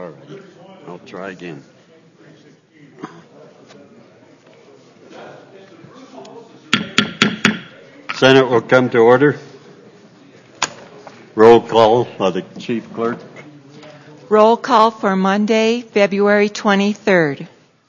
All right. I'll try again. Senate will come to order. Roll call by the Chief Clerk. Roll call for Monday, February 23rd.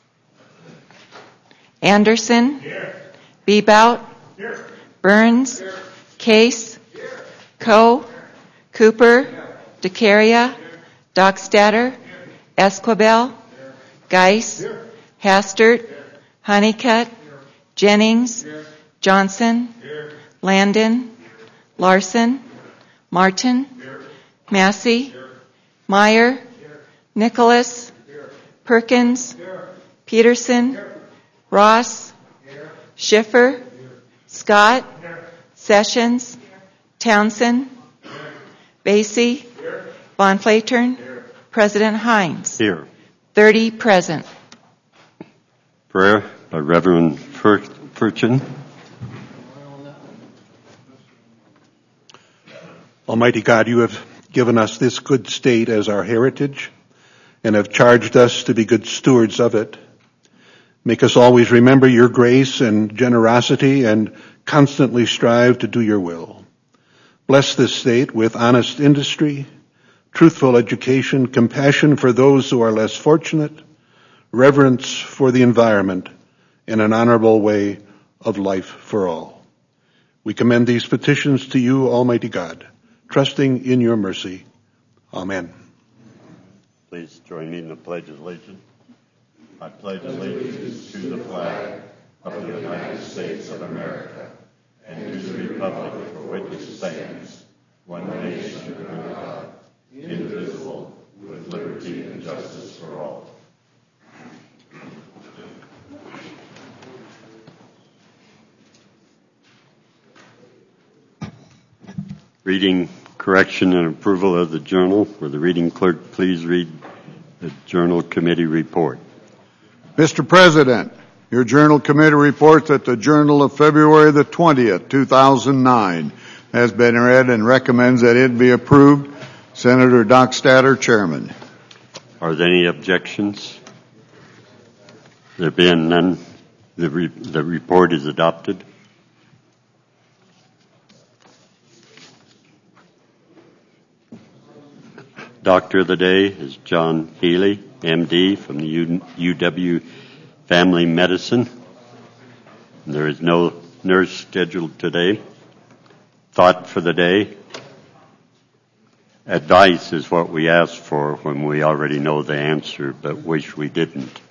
Anderson. Here. Bebout. Here. Burns. Here. Case. Here. Coe. Here. Cooper. Here. DeCaria. Dockstader. Here. Esquivel. Here. Geis. Here. Hastert. Here. Honeycutt. Here. Jennings. Here. Johnson. Here. Landon. Here. Larson. Here. Martin. Here. Massey. Here. Meyer. Here. Nicholas. Here. Perkins. Here. Peterson. Here. Ross. Here. Schiffer. Here. Scott. Here. Sessions. Here. Townsend. Here. Basie. Here. Von Flatern. Here. President Hines. Here. 30 present. Prayer by Reverend Furchin. Almighty God, you have given us this good state as our heritage and have charged us to be good stewards of it. Make us always remember your grace and generosity and constantly strive to do your will. Bless this state with honest industry, truthful education, compassion for those who are less fortunate, reverence for the environment, and an honorable way of life for all. We commend these petitions to you, Almighty God, trusting in your mercy. Amen. Please join me in the Pledge of Allegiance. I pledge allegiance to the flag of the United States of America and to the republic for which it stands, one nation under God, indivisible, with liberty and justice for all. Reading, correction, and approval of the journal. Will the reading clerk please read the journal committee report? Mr. President, your journal committee reports that the journal of February the 20th, 2009 has been read and recommends that it be approved. Senator Dockstader, Chairman. Are there any objections? There being none, the report is adopted. Doctor of the day is John Healy, MD, from the UW Family Medicine. There is no nurse scheduled today. Thought for the day. Advice is what we ask for when we already know the answer, but wish we didn't.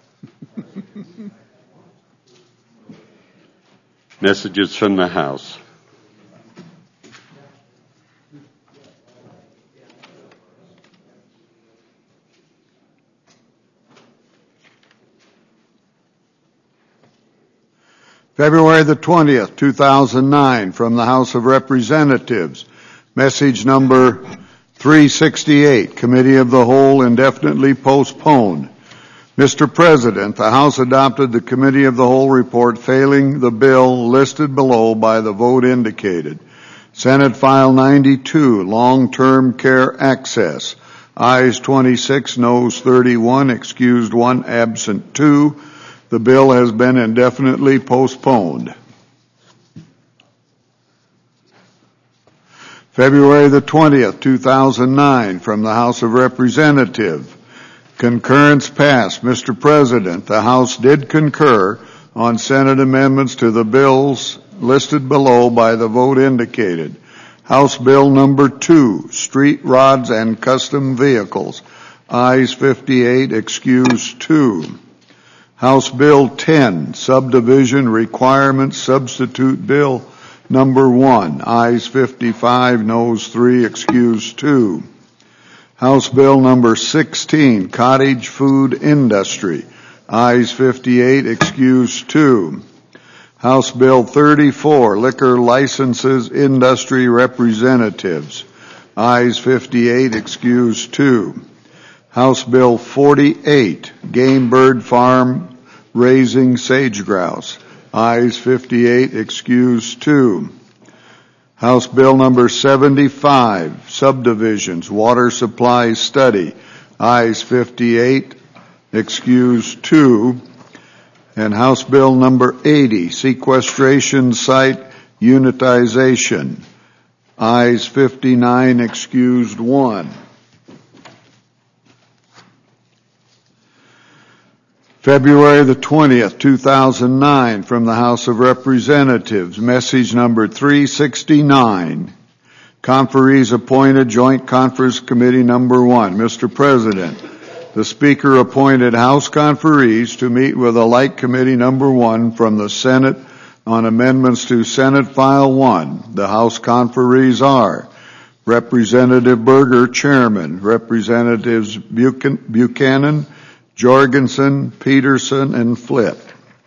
Messages from the House. February the 20th, 2009, from the House of Representatives. Message number 368, Committee of the Whole indefinitely postponed. Mr. President, the House adopted the Committee of the Whole report failing the bill listed below by the vote indicated. Senate File 92, Long-Term Care Access. Ayes 26, noes 31, excused 1, absent 2. The bill has been indefinitely postponed. February the 20th, 2009, from the House of Representatives. Concurrence passed. Mr. President, the House did concur on Senate amendments to the bills listed below by the vote indicated. House Bill number 2, Street Rods and Custom Vehicles. Ayes 58, excused 2. House Bill 10, Subdivision Requirements Substitute Bill number 1. Ayes 55, noes 3, excused 2. House Bill number 16, Cottage Food Industry. Ayes 58, excused 2. House Bill 34, Liquor Licenses Industry Representatives. Ayes 58, excused 2. House Bill 48, Game Bird Farm Raising Sage Grouse. Ayes 58, excused 2. House Bill number 75, Subdivisions Water Supply Study. Ayes 58, excused 2. And House Bill number 80, sequestration site unitization. Ayes 59, excused 1. February the 20th, 2009, from the House of Representatives, message number 369. Conferees appointed, Joint Conference Committee number 1. Mr. President, the Speaker appointed House conferees to meet with a like committee number 1 from the Senate on amendments to Senate File 1. The House conferees are Representative Berger, Chairman, Representatives Buchanan, Jorgensen, Peterson, and Flitt.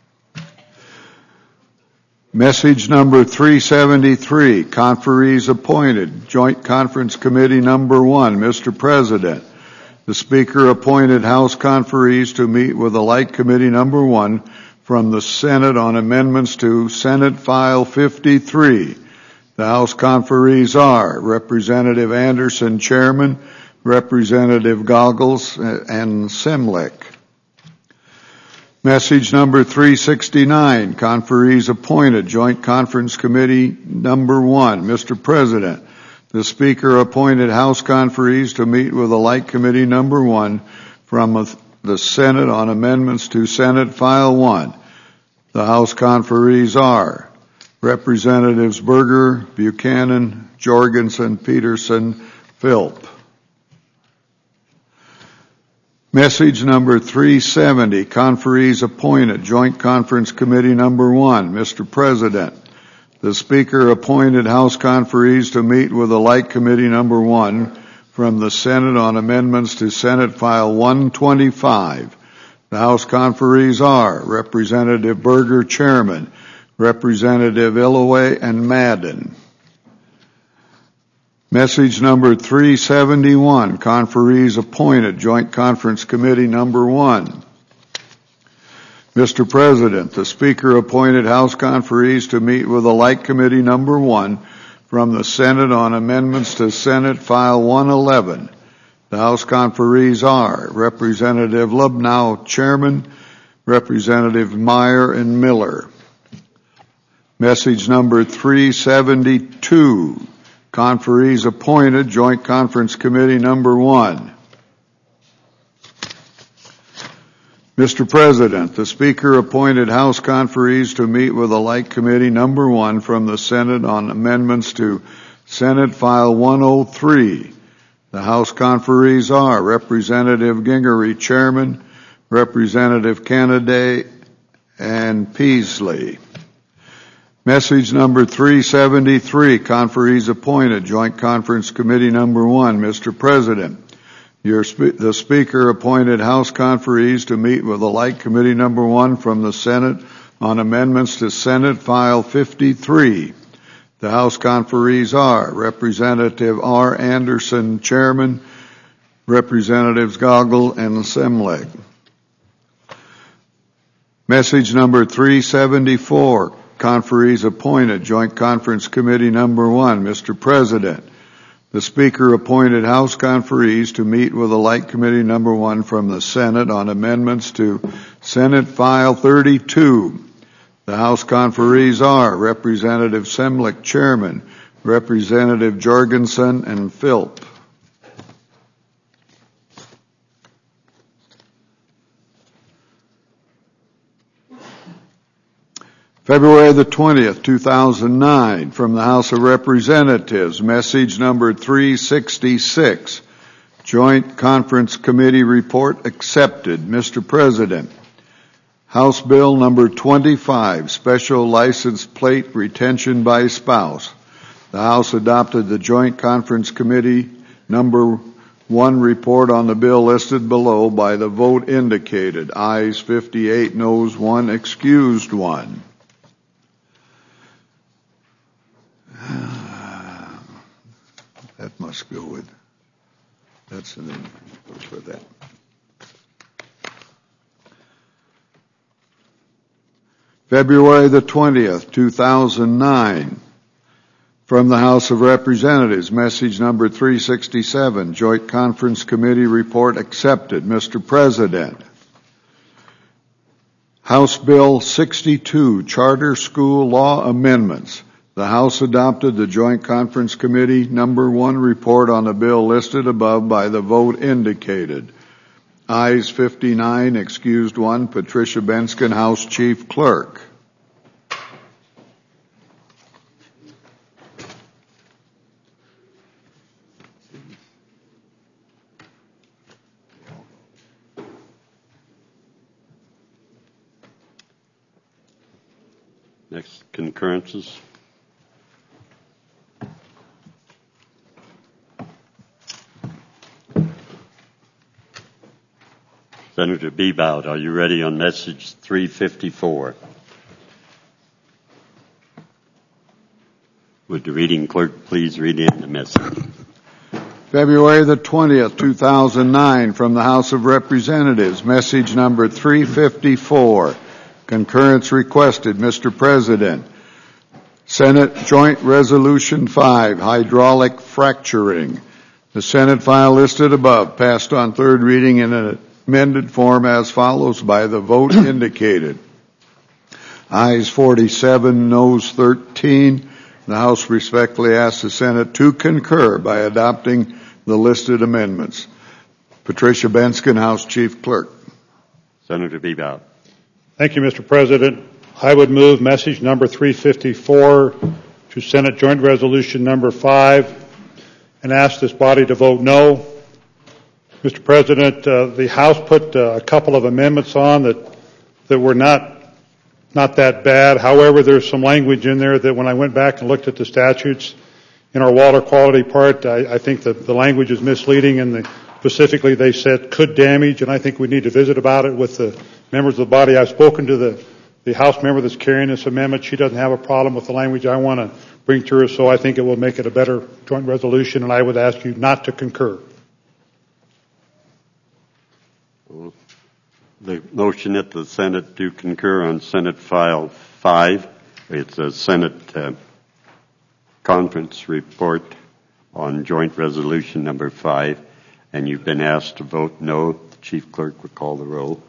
Message number 373, conferees appointed, Joint Conference Committee number 1. Mr. President, the Speaker appointed House conferees to meet with a like committee number 1 from the Senate on amendments to Senate File 53. The House conferees are Representative Anderson, Chairman, Representative Goggles, and Simlick. Message number 369, conferees appointed, Joint Conference Committee number 1. Mr. President, the Speaker appointed House conferees to meet with a like committee number 1 from the Senate on amendments to Senate File 1. The House conferees are Representatives Berger, Buchanan, Jorgensen, Peterson, Philp. Message number 370, conferees appointed, Joint Conference Committee number 1. Mr. President, the Speaker appointed House conferees to meet with a like committee number 1 from the Senate on amendments to Senate File 125. The House conferees are Representative Berger, Chairman, Representative Illoway, and Madden. Message number 371, conferees appointed, Joint Conference Committee number 1. Mr. President, the Speaker appointed House conferees to meet with a like committee number 1 from the Senate on amendments to Senate File 111. The House conferees are Representative Lubnow, Chairman, Representative Meyer, and Miller. Message number 372, conferees appointed, Joint Conference Committee number 1. Mr. President, the Speaker appointed House conferees to meet with a like committee number 1 from the Senate on amendments to Senate File 103. The House conferees are Representative Gingery, Chairman, Representative Kennedy, and Peasley. Message number 373, conferees appointed, Joint Conference Committee number 1. Mr. President, the Speaker appointed House conferees to meet with a like committee number 1 from the Senate on amendments to Senate File 53. The House conferees are Representative R. Anderson, Chairman, Representatives Goggle and Simlick. Message number 374, conferees appointed, Joint Conference Committee number 1. Mr. President, the Speaker appointed House conferees to meet with a like committee number 1 from the Senate on amendments to Senate File 32. The House conferees are Representative Simlick, Chairman, Representative Jorgensen, and Philp. February the 20th, 2009, from the House of Representatives, message number 366, Joint Conference Committee report accepted. Mr. President, House Bill number 25, Special License Plate Retention by Spouse. The House adopted the Joint Conference Committee number 1 report on the bill listed below by the vote indicated. Ayes 58, noes 1, excused 1. That must go with, that's an goes with that. February the 20th, 2009, From the House of Representatives, message number 367, Joint Conference Committee report accepted. Mr. President, House Bill 62, Charter School Law Amendments. The House adopted the Joint Conference Committee number 1 report on the bill listed above by the vote indicated. Ayes 59, excused 1, Patricia Bensken, House Chief Clerk. Next, concurrences. Senator Bebout, are you ready on message 354? Would the reading clerk please read in the message? February the 20th, 2009, from the House of Representatives, message number 354. Concurrence requested, Mr. President. Senate Joint Resolution 5, hydraulic fracturing. The Senate file listed above passed on third reading in an amended form as follows by the vote indicated. Ayes 47, noes 13. The House respectfully asks the Senate to concur by adopting the listed amendments. Patricia Bensken, House Chief Clerk. Senator Bebout. Thank you, Mr. President. I would move message number 354 to Senate Joint Resolution number 5 and ask this body to vote no. Mr. President, the House put a couple of amendments on that were not that bad. However, there's some language in there that when I went back and looked at the statutes in our water quality part, I think that the language is misleading, and specifically they said could damage, and I think we need to visit about it with the members of the body. I've spoken to the House member that's carrying this amendment. She doesn't have a problem with the language I want to bring to her, so I think it will make it a better joint resolution, and I would ask you not to concur. The motion that the Senate do concur on Senate File 5. It's a Senate conference report on Joint Resolution number 5, and you've been asked to vote no. The Chief Clerk would call the roll.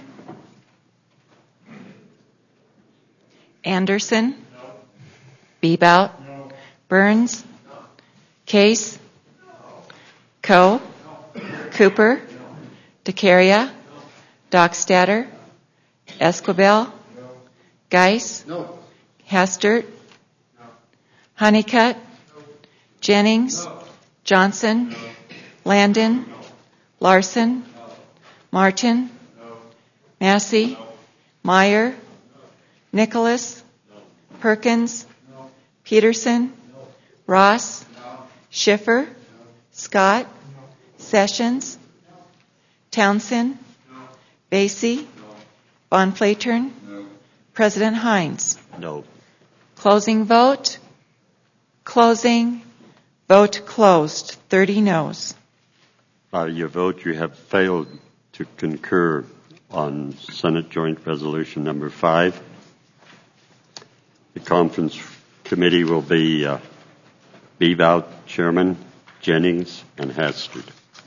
Anderson? No. Bebout? No. Burns? No. Case? No. Coe? No. Cooper? No. DeCaria? No. Dockstader? Esquivel? No. Geis? No. Hastert? No. Honeycutt? No. Jennings? No. Johnson? No. Landon? No. Larson? No. Martin? No. Massey? No. Meyer? Nicholas? No. Perkins? No. Peterson? No. Ross? No. Schiffer? No. Scott? No. Sessions? No. Townsend? No. Basie? No. Von Flatern? No. President Hines? No. Closing vote? Closing. Vote closed. 30 noes. By your vote, you have failed to concur on Senate Joint Resolution number 5. The conference committee will be Bebout, Chairman, Jennings, and Hastert.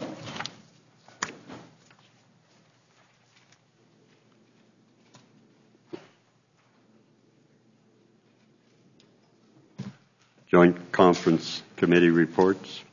Joint Conference Committee reports.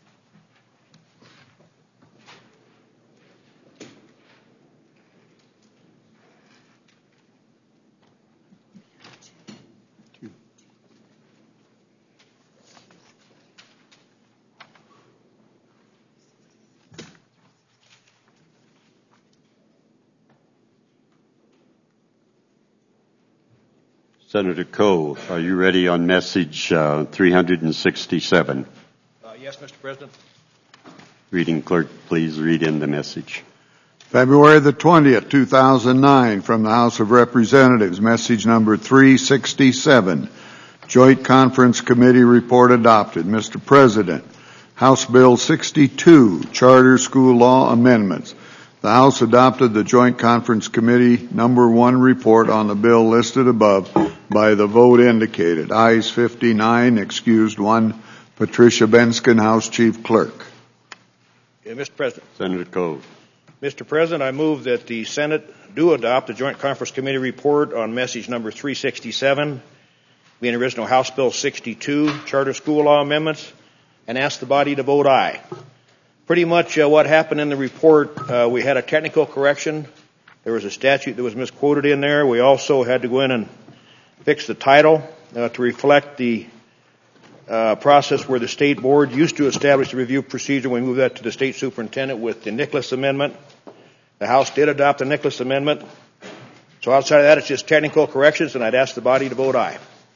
Senator Coe, are you ready on message 367? Yes, Mr. President. Reading clerk, please read in the message. February the 20th, 2009, from the House of Representatives, message number 367. Joint Conference Committee report adopted. Mr. President, House Bill 62, Charter School Law Amendments. The House adopted the Joint Conference Committee number 1 report on the bill listed above by the vote indicated. Ayes 59, excused 1. Patricia Bensken, House Chief Clerk. Mr. President. Senator Cove. Mr. President, I move that the Senate do adopt the Joint Conference Committee report on message number 367, being original House Bill 62, Charter School Law Amendments, and ask the body to vote aye. Pretty much what happened in the report, we had a technical correction. There was a statute that was misquoted in there. We also had to go in and fix the title to reflect the process where the state board used to establish the review procedure. We moved that to the state superintendent with the Nicholas Amendment. The House did adopt the Nicholas Amendment. So outside of that, it's just technical corrections, and I'd ask the body to vote aye.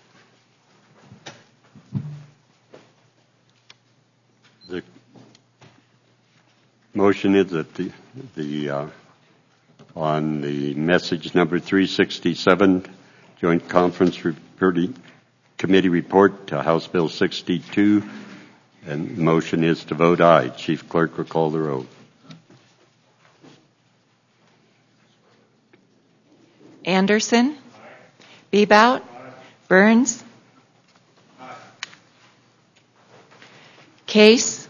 The motion is that on the message number 367, Joint Conference Committee report to House Bill 62, and the motion is to vote aye. Chief Clerk will call the roll. Anderson? Bebout? Burns? Case?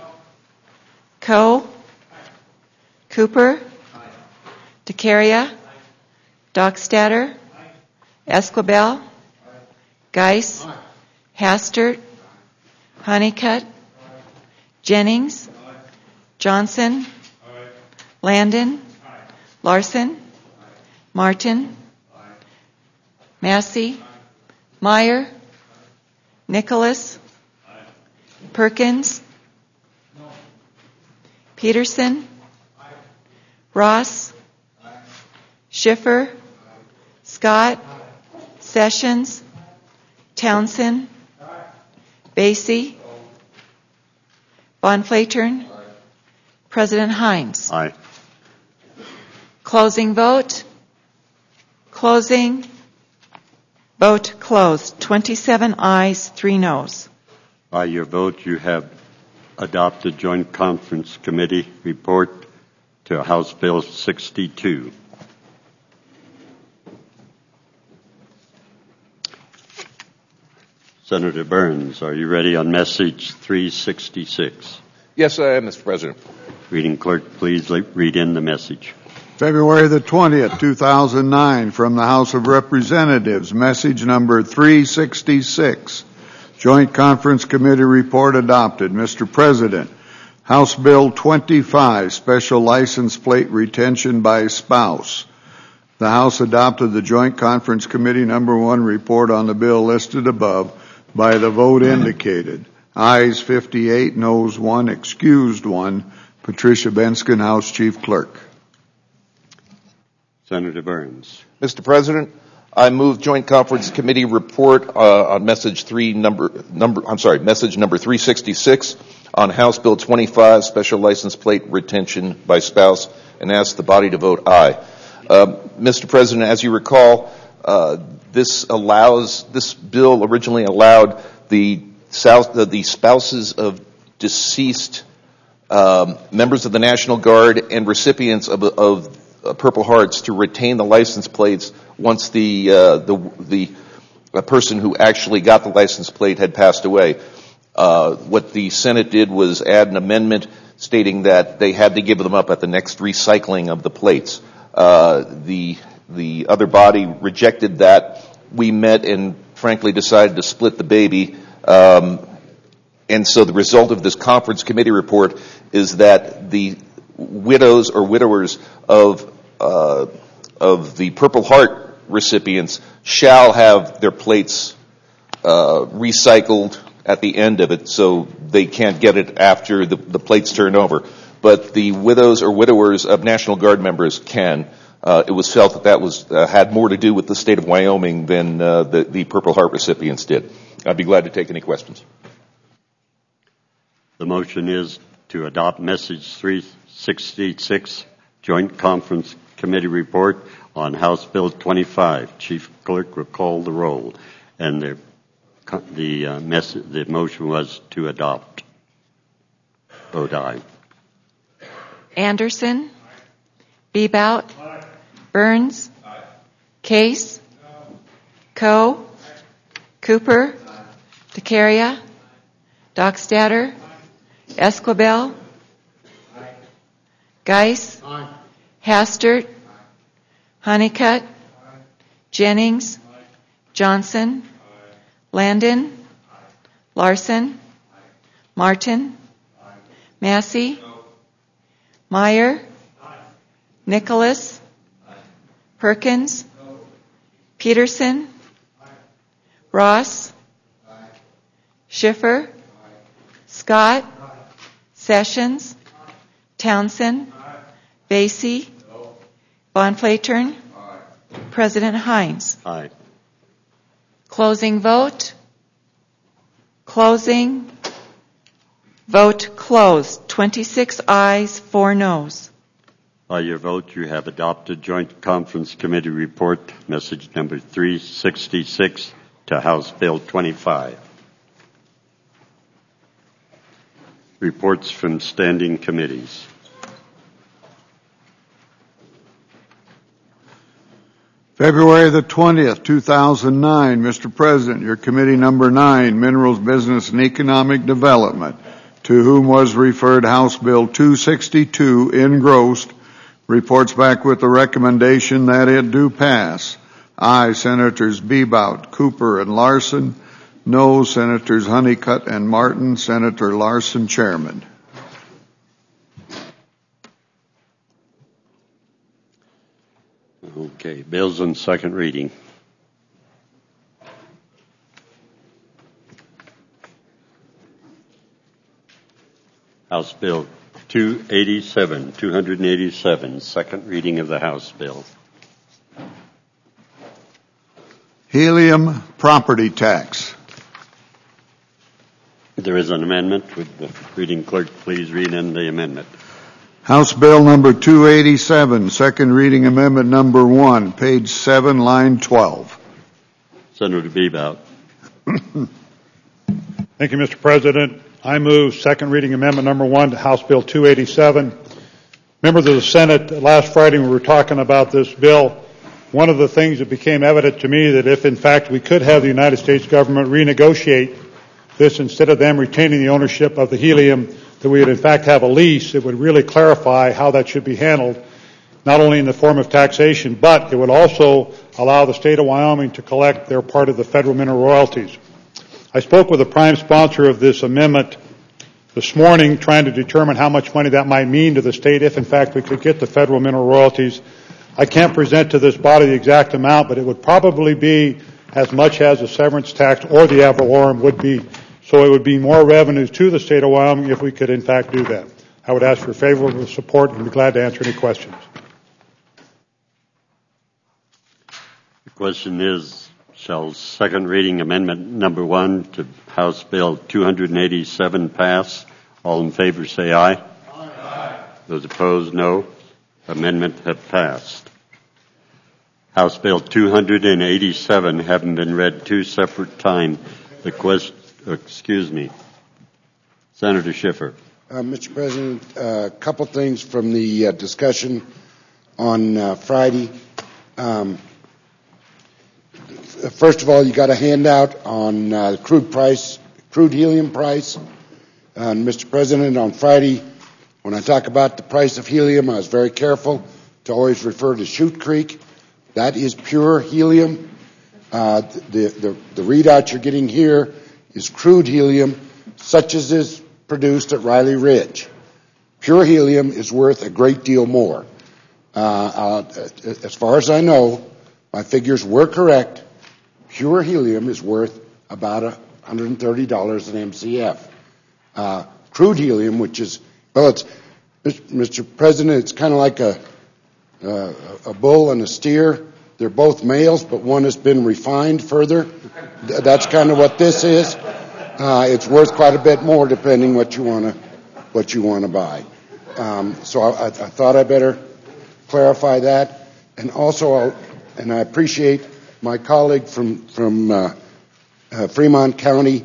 Coe? Cooper? DeCaria? Dockstader? Esquibel? Geis? Hastert? Honeycutt? Jennings? Johnson? Landon? Larson? Martin? Massey? Meyer? Nicholas? Perkins? Peterson? Ross? Schiffer? Scott? Sessions? Townsend? Basie? Von Flatern? President Hines? Aye. Closing vote. Closing. Vote closed. 27 ayes, 3 noes. By your vote, you have adopted Joint Conference Committee report to House Bill 62. Senator Burns, are you ready on message 366? Yes, I am, Mr. President. Reading clerk, please read in the message. February the 20th, 2009, from the House of Representatives, message number 366. Joint Conference Committee report adopted. Mr. President, House Bill 25, special license plate retention by spouse. The House adopted the Joint Conference Committee number 1 report on the bill listed above by the vote indicated. Ayes 58, noes 1, excused 1. Patricia Bensken, House Chief Clerk. Senator Burns. Mr. President, I move Joint Conference Committee report on message number 366 on House Bill 25, special license plate retention by spouse, and ask the body to vote aye. Mr. President, as you recall, this bill originally allowed the spouses of deceased members of the National Guard and recipients of Purple Hearts to retain the license plates once the person who actually got the license plate had passed away. What the Senate did was add an amendment stating that they had to give them up at the next recycling of the plates. The other body rejected that. We met and frankly decided to split the baby. And so the result of this conference committee report is that the widows or widowers of the Purple Heart recipients shall have their plates recycled at the end of it, so they can't get it after the plates turn over. But the widows or widowers of National Guard members can. It was felt that was had more to do with the state of Wyoming than the Purple Heart recipients did. I'd be glad to take any questions. The motion is to adopt message 366, Joint Conference Committee report on House Bill 25. Chief Clerk will call the roll, and the motion was to adopt. Vote aye. Anderson? Bebout? Burns? Case? Coe, Cooper, DeCaria, Dockstader, Esquibel, Geis, Hastert, Honeycutt, Jennings, Johnson, Landon, Larson, Martin, Massey, Meyer, Nicholas, Perkins, Peterson, Ross, Schiffer, Scott, Sessions, Townsend, Basie, Von Flatern, President Hines. Aye. Closing vote. Closing. Vote closed. 26 ayes, 4 noes. By your vote, you have adopted Joint Conference Committee Report, message number 366, to House Bill 25. Reports from standing committees. February the 20th, 2009, Mr. President, your committee number 9, Minerals, Business, and Economic Development, to whom was referred House Bill 262, engrossed, reports back with the recommendation that it do pass. Aye, Senators Bebout, Cooper, and Larson. No, Senators Honeycutt and Martin. Senator Larson, Chairman. Okay, bills on second reading. House Bill 287, second reading of the House bill. Helium property tax. There is an amendment. Would the reading clerk please read in the amendment? House Bill number 287, second reading amendment number 1, page 7, line 12. Senator Bebout. Thank you, Mr. President. I move second reading amendment number 1 to House Bill 287. Members of the Senate, last Friday when we were talking about this bill, one of the things that became evident to me that if in fact we could have the United States government renegotiate this instead of them retaining the ownership of the helium, that we would in fact have a lease, it would really clarify how that should be handled, not only in the form of taxation, but it would also allow the state of Wyoming to collect their part of the federal mineral royalties. I spoke with the prime sponsor of this amendment this morning, trying to determine how much money that might mean to the state if in fact we could get the federal mineral royalties. I can't present to this body the exact amount, but it would probably be as much as the severance tax or the ad valorem would be. So it would be more revenues to the state of Wyoming if we could in fact do that. I would ask for favorable support and be glad to answer any questions. The question is, shall second reading amendment number 1 to House Bill 287 pass? All in favor say aye. Aye. Those opposed, no. Amendment have passed. House Bill 287 having been read 2 separate times. The question, Senator Schiffer. Mr. President, a couple things from the discussion on Friday. First of all, you got a handout on crude helium price. Mr. President, on Friday, when I talk about the price of helium, I was very careful to always refer to Chute Creek. That is pure helium. The readout you're getting here is crude helium, such as is produced at Riley Ridge. Pure helium is worth a great deal more. As far as I know, my figures were correct. Pure helium is worth about $130 an MCF. Crude helium, which is, well, it's, Mr. President, it's kind of like a bull and a steer. They're both males, but one has been refined further. That's kind of what this is. It's worth quite a bit more depending what you want to buy. So I thought I better clarify that. And also, and I appreciate my colleague from Fremont County.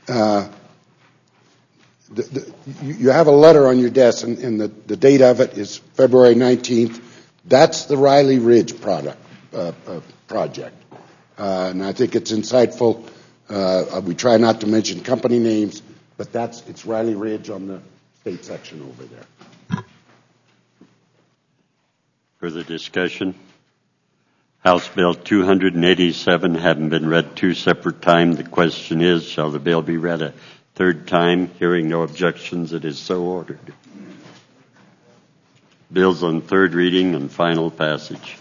You have a letter on your desk, and the date of it is February 19th. That's the Riley Ridge project. and I think it's insightful. We try not to mention company names, but it's Riley Ridge on the state section over there. Further discussion? House Bill 287 having been read two separate times. The question is, shall the bill be read a third time? Hearing no objections, it is so ordered. Bills on third reading and final passage.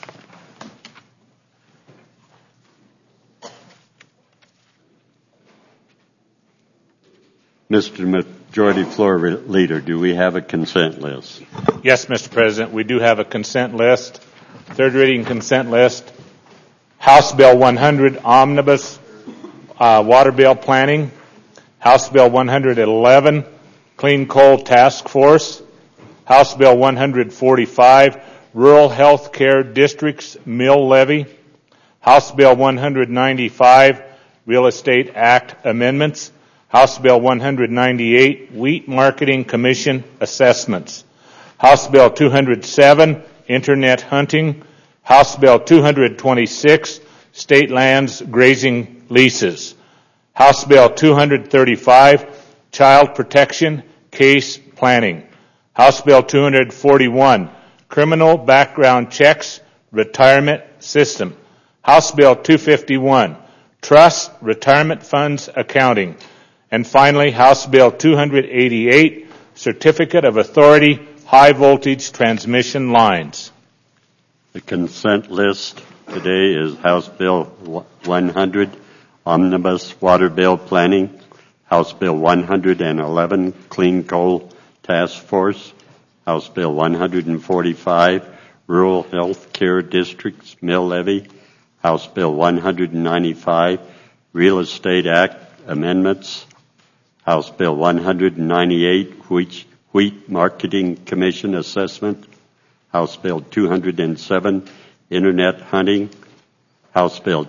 Mr. Majority Floor Leader, do we have a consent list? Yes, Mr. President, we do have a consent list. Third reading consent list. House Bill 100, Omnibus Water Bill Planning. House Bill 111, Clean Coal Task Force. House Bill 145, Rural Health Care Districts Mill Levy. House Bill 195, Real Estate Act Amendments. House Bill 198, Wheat Marketing Commission Assessments. House Bill 207, Internet Hunting. House Bill 226, State Lands Grazing Leases. House Bill 235, Child Protection Case Planning. House Bill 241, Criminal Background Checks Retirement System. House Bill 251, Trust Retirement Funds Accounting. And finally, House Bill 288, Certificate of Authority High Voltage Transmission Lines. The consent list today is House Bill 100, Omnibus Water Bill Planning, House Bill 111, Clean Coal Task Force, House Bill 145, Rural Health Care Districts Mill Levy, House Bill 195, Real Estate Act Amendments, House Bill 198, Wheat Marketing Commission Assessment, House Bill 207, Internet Hunting, House Bill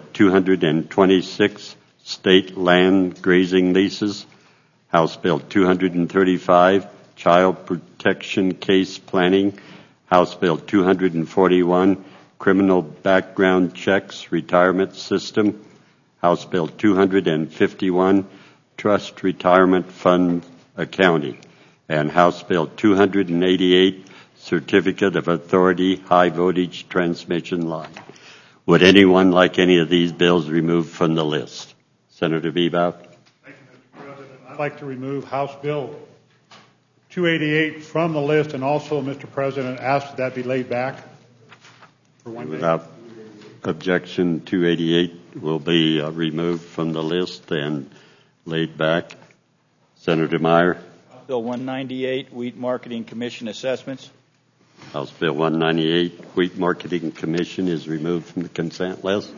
226, State Land Grazing Leases, House Bill 235, Child Protection Case Planning, House Bill 241, Criminal Background Checks Retirement System, House Bill 251, Trust Retirement Fund Accounting, and House Bill 288, Certificate of Authority High Voltage Transmission Line. Would anyone like any of these bills removed from the list? Senator Bebout. Thank you, Mr. President. I'd like to remove House Bill 288 from the list, and also, Mr. President, ask that be laid back for 1 day. Without objection, 288 will be removed from the list and laid back. Senator Meyer. Bill 198, Wheat Marketing Commission Assessments. House Bill 198, Wheat Marketing Commission, is removed from the consent list.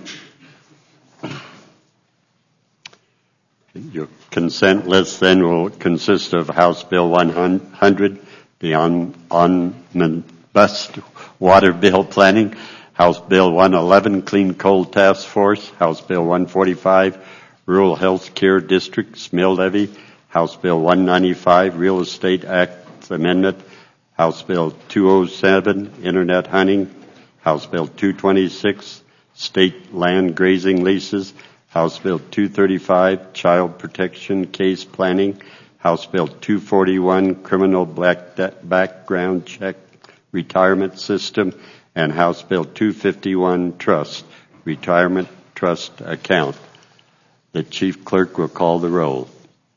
Your consent list then will consist of House Bill 100, the Omnibus Water Bill Planning, House Bill 111, Clean Coal Task Force, House Bill 145, Rural Health Care Districts Mill Levy, House Bill 195, Real Estate Act Amendment, House Bill 207, Internet Hunting, House Bill 226, State Land Grazing Leases, House Bill 235, Child Protection Case Planning, House Bill 241, Criminal Background Check Retirement System, and House Bill 251, Trust Retirement Trust Account. The Chief Clerk will call the roll.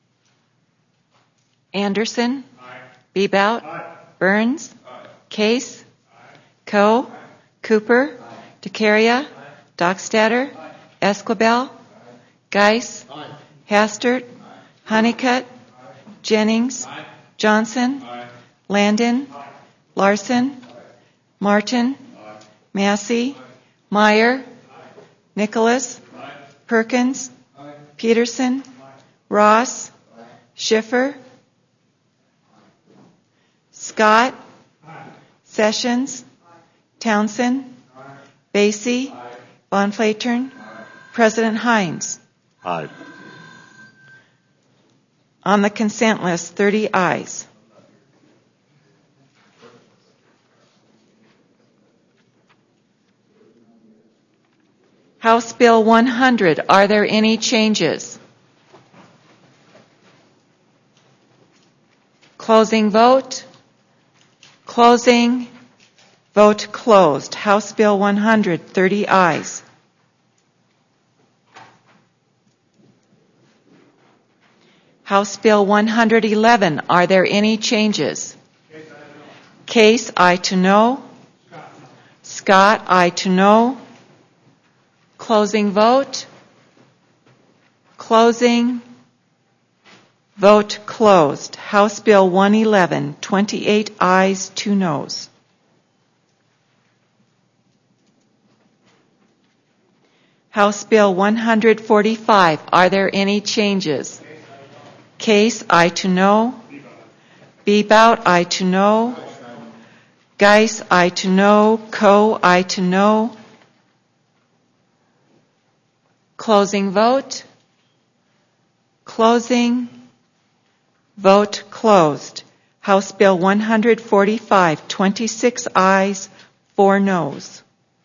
Anderson. Aye. Bebout. Aye. Burns. Aye. Case. Aye. Coe. Aye. Cooper. Aye. DeCaria. Aye. Dockstader. Aye. Esquibel. Aye. Geis. Aye. Hastert. Aye. Honeycutt. Aye. Jennings. Aye. Johnson. Aye. Landon. Aye. Larson. Aye. Martin. Aye. Massey. Aye. Meyer. Aye. Nicholas. Aye. Perkins. Aye. Peterson. Aye. Ross. Aye. Schiffer. Scott. Aye. Sessions. Aye. Townsend. Aye. Basie. Aye. Bonflatern. Aye. President Hines. Aye. On the consent list, 30 ayes. House Bill 100, are there any changes? Closing vote. Closing. Vote closed. House Bill 100, 30 ayes. House Bill 111, are there any changes? Case, aye to no. Scott, aye to no. Closing vote. Closing. Vote closed. House Bill 111, 28 ayes, 2 noes. House Bill 145, are there any changes? Case, aye to no. Bebout, aye to no. Geis, aye to no. Coe, aye to no. Closing vote. Closing. Vote closed. House Bill 145, 26 ayes, 4 noes.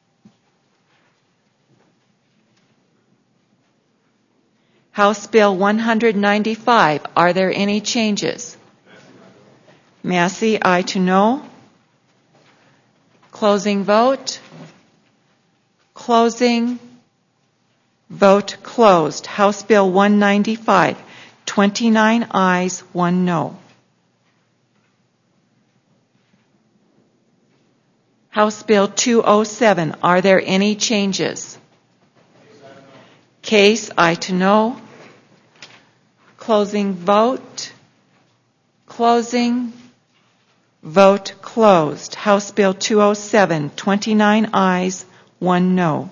House Bill 195, are there any changes? Massey, aye to no. Closing vote. Closing. Vote closed. House Bill 195, 29 ayes, 1 no. House Bill 207, are there any changes? Case, aye to no. Closing vote. Closing. Vote closed. House Bill 207, 29 ayes, 1 no.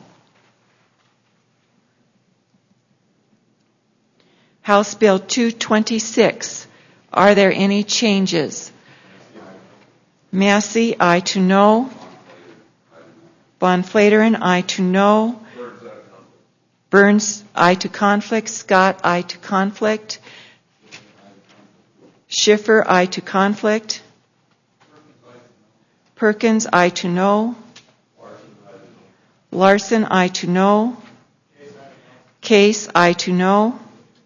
House Bill 226, are there any changes? Massey, aye to no. Von Flateren, aye to no. Burns, aye to conflict. Scott, aye to conflict. Schiffer, aye to conflict. Perkins, aye to no. Larson, aye to no. Case, aye to no.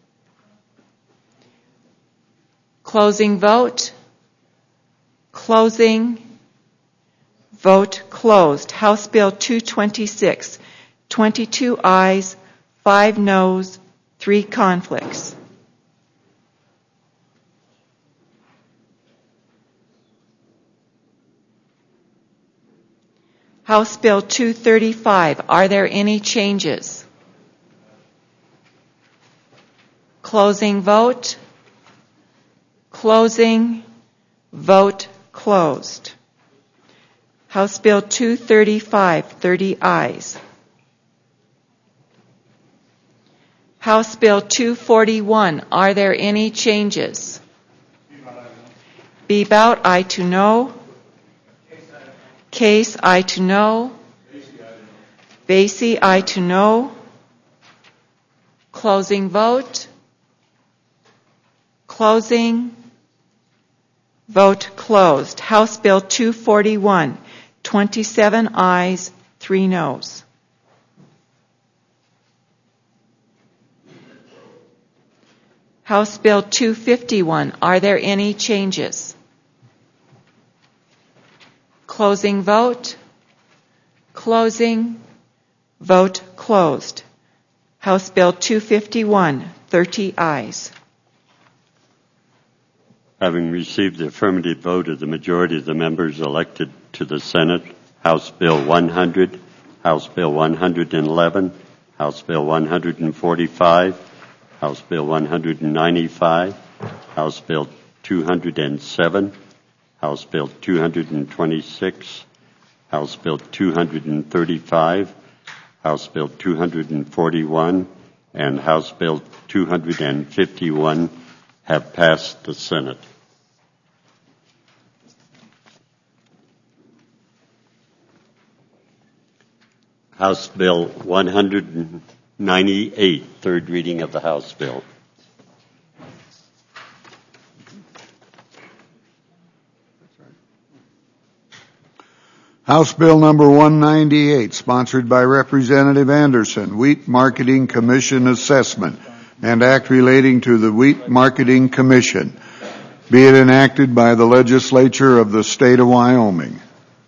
Closing vote. Closing. Vote closed. House Bill 226, 22 ayes, 5 noes, 3 conflicts. House Bill 235, are there any changes? Closing vote. Closing. Vote closed. House Bill 235, 30 ayes. House Bill 241, are there any changes? Bebout, aye to no. Case, aye to no. Basie, aye to no. Closing vote. Closing. Vote closed. House Bill 241, 27 ayes, 3 noes. House Bill 251, are there any changes? Closing vote. Closing. Vote closed. House Bill 251, 30 ayes. Having received the affirmative vote of the majority of the members elected to the Senate, House Bill 100, House Bill 111, House Bill 145, House Bill 195, House Bill 207, House Bill 226, House Bill 235, House Bill 241, and House Bill 251 have passed the Senate. House Bill 198, third reading of the House bill. House Bill number 198, sponsored by Representative Anderson, Wheat Marketing Commission Assessment and Act relating to the Wheat Marketing Commission. Be it enacted by the legislature of the state of Wyoming.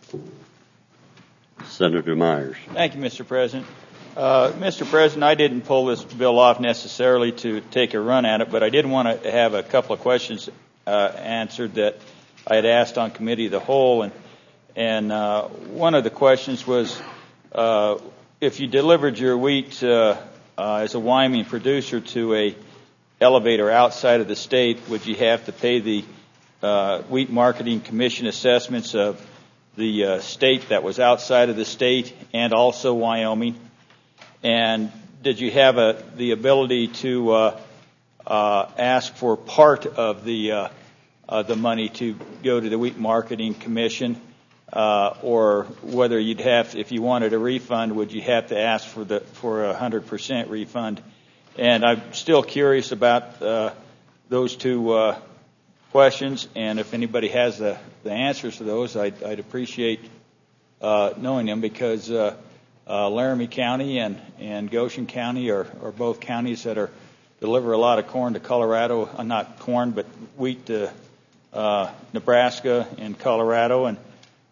Senator Myers. Thank you, Mr. President. Mr. President, I didn't pull this bill off necessarily to take a run at it, but I did want to have a couple of questions answered that I had asked on committee of the whole. And one of the questions was, if you delivered your wheat as a Wyoming producer to a elevator outside of the state, would you have to pay the Wheat Marketing Commission assessments of the state that was outside of the state and also Wyoming? And did you have the ability to ask for part of the money to go to the Wheat Marketing Commission, or whether you'd have, if you wanted a refund, would you have to ask for a 100% refund? And I'm still curious about those two questions, and if anybody has the answers to those, I'd appreciate knowing them, because Laramie County and Goshen County are both counties that deliver a lot of corn to Colorado, not corn, but wheat to Nebraska and Colorado, and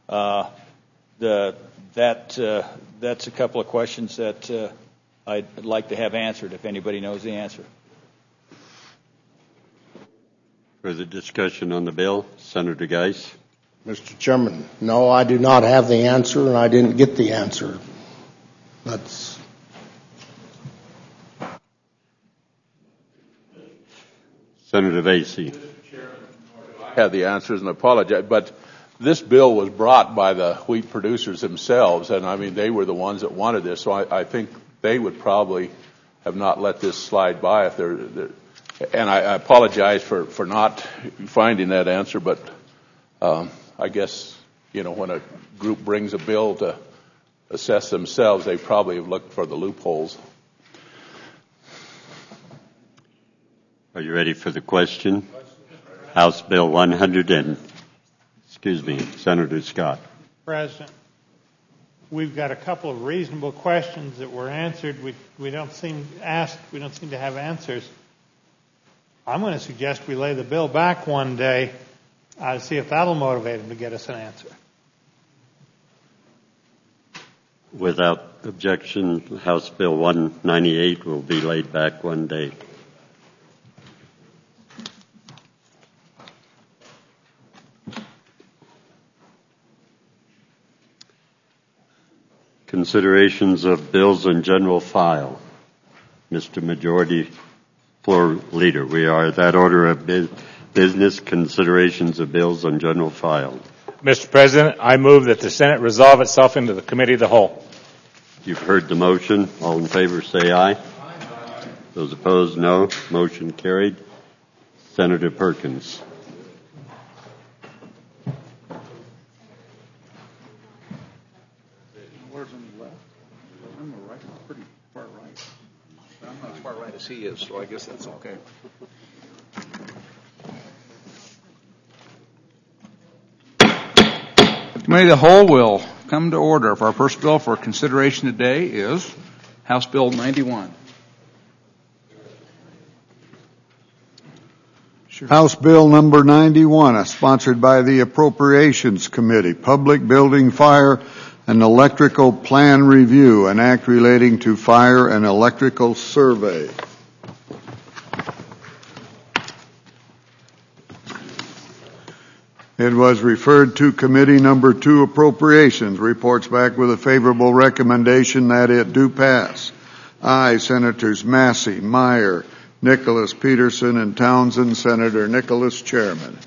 that's a couple of questions that I'd like to have answered if anybody knows the answer. Further discussion on the bill? Senator Geis. Mr. Chairman, no, I do not have the answer, and I didn't get the answer. That's Senator Vasey. I have the answers, and I apologize, but this bill was brought by the wheat producers themselves, and I mean, they were the ones that wanted this, so I think they would probably have not let this slide by if they're and I apologize for not finding that answer, but I guess, when a group brings a bill to assess themselves, they probably have looked for the loopholes. Are you ready for the question? House Bill 100 Senator Scott. President, we've got a couple of reasonable questions that were answered. We don't seem to have answers. I'm going to suggest we lay the bill back one day to see if that'll motivate them to get us an answer. Without objection, House Bill 198 will be laid back one day. Considerations of bills on general file. Mr. Majority Floor Leader, we are at that order of business, considerations of bills on general file. Mr. President, I move that the Senate resolve itself into the committee of the whole. You've heard the motion. All in favor say aye. Aye. Those opposed, no. Motion carried. Senator Perkins. Where's on the left? On the right, it's pretty far right. I'm not as far right as he is, so I guess that's okay. Committee of the whole will come to order. Our first bill for consideration today is House Bill 91. Sure. House Bill number 91, sponsored by the Appropriations Committee, Public Building, Fire, and Electrical Plan Review, an act relating to fire and electrical survey. It was referred to Committee number 2, Appropriations, reports back with a favorable recommendation that it do pass. Aye, Senators Massey, Meyer, Nicholas, Peterson, and Townsend. Senator Nicholas, Chairman.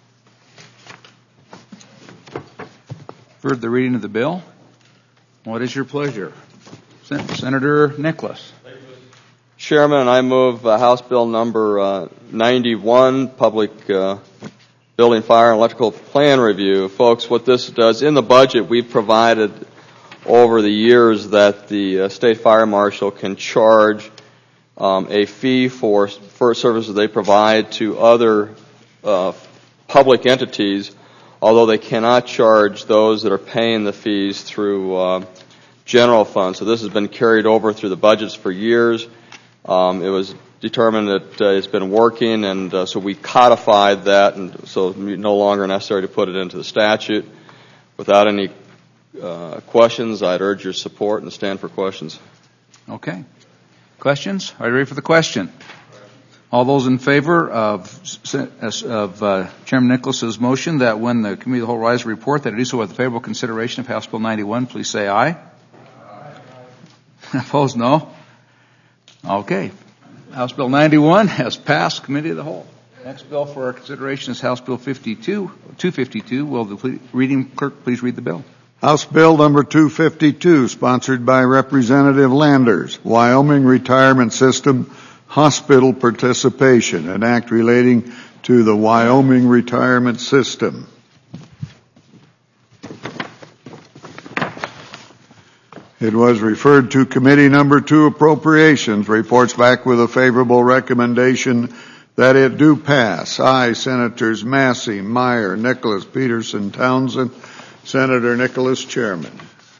Heard the reading of the bill. What is your pleasure? Senator Nicholas. Chairman, I move House Bill number 91, Public Building, Fire, and Electrical Plan Review. Folks, what this does, in the budget we've provided over the years that the State Fire Marshal can charge a fee for services they provide to other public entities although they cannot charge those that are paying the fees through general funds. So this has been carried over through the budgets for years. It was determined that it's been working, and so we codified that, and so no longer necessary to put it into the statute. Without any questions, I'd urge your support and stand for questions. Okay. Questions? Are you ready for the question? All those in favor of Chairman Nicholas's motion that when the Committee of the Whole rise to report that it do so with the favorable consideration of House Bill 91, please say aye. Opposed, no. Okay. House Bill 91 has passed Committee of the Whole. Next bill for our consideration is House Bill 252. Will the reading clerk please read the bill? House Bill number 252, sponsored by Representative Landers, Wyoming Retirement System Hospital Participation, an act relating to the Wyoming Retirement System. It was referred to Committee number 2, Appropriations, reports back with a favorable recommendation that it do pass. Aye, Senators Massey, Meyer, Nicholas, Peterson, Townsend. Senator Nicholas, Chairman.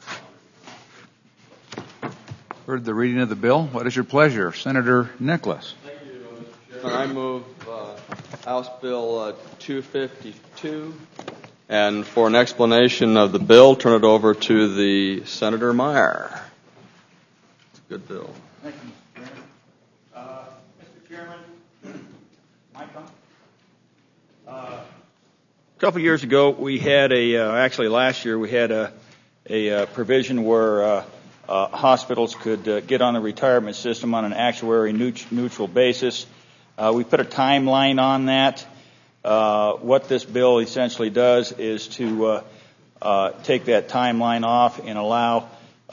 Heard the reading of the bill. What is your pleasure? Senator Nicholas. Thank you, Mr. Chairman. I move House Bill 252. And for an explanation of the bill, turn it over to the Senator Meyer. It's a good bill. Thank you, Mr. Chairman. Mr. Chairman, mic on? A couple years ago, we had actually last year, we had a provision where hospitals could get on the retirement system on an actuary neutral basis. We put a timeline on that. What this bill essentially does is to take that timeline off and allow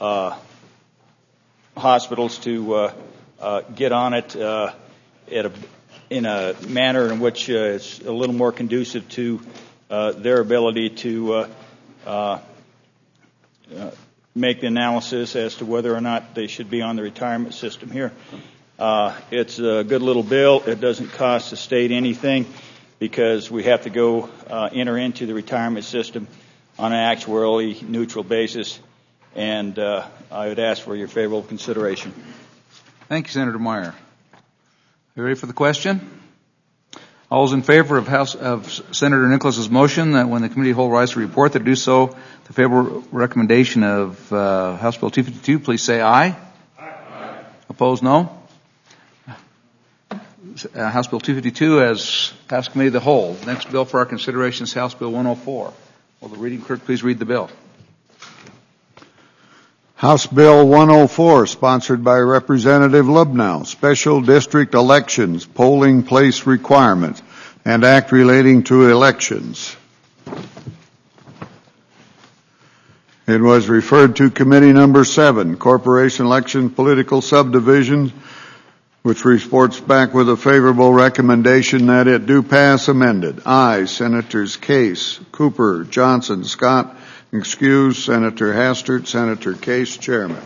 hospitals to get on it in a manner in which is a little more conducive to their ability to make the analysis as to whether or not they should be on the retirement system here. It's a good little bill. It doesn't cost the state anything because we have to go enter into the retirement system on an actuarially neutral basis, and I would ask for your favorable consideration. Thank you, Senator Meyer. Are you ready for the question? All those in favor of Senator Nicholas's motion that when the Committee of the Whole rise to report that do so, the favorable recommendation of House Bill 252, please say aye. Aye. Opposed, no. House Bill 252 has passed Committee of the Whole. Next bill for our consideration is House Bill 104. Will the reading clerk please read the bill? House Bill 104, sponsored by Representative Lubnow, Special District Elections, Polling Place Requirements, and Act relating to elections. It was referred to Committee number 7, Corporation Election Political Subdivisions, which reports back with a favorable recommendation that it do pass amended. Aye, Senators Case, Cooper, Johnson, Scott. Excuse, Senator Hastert. Senator Case, Chairman.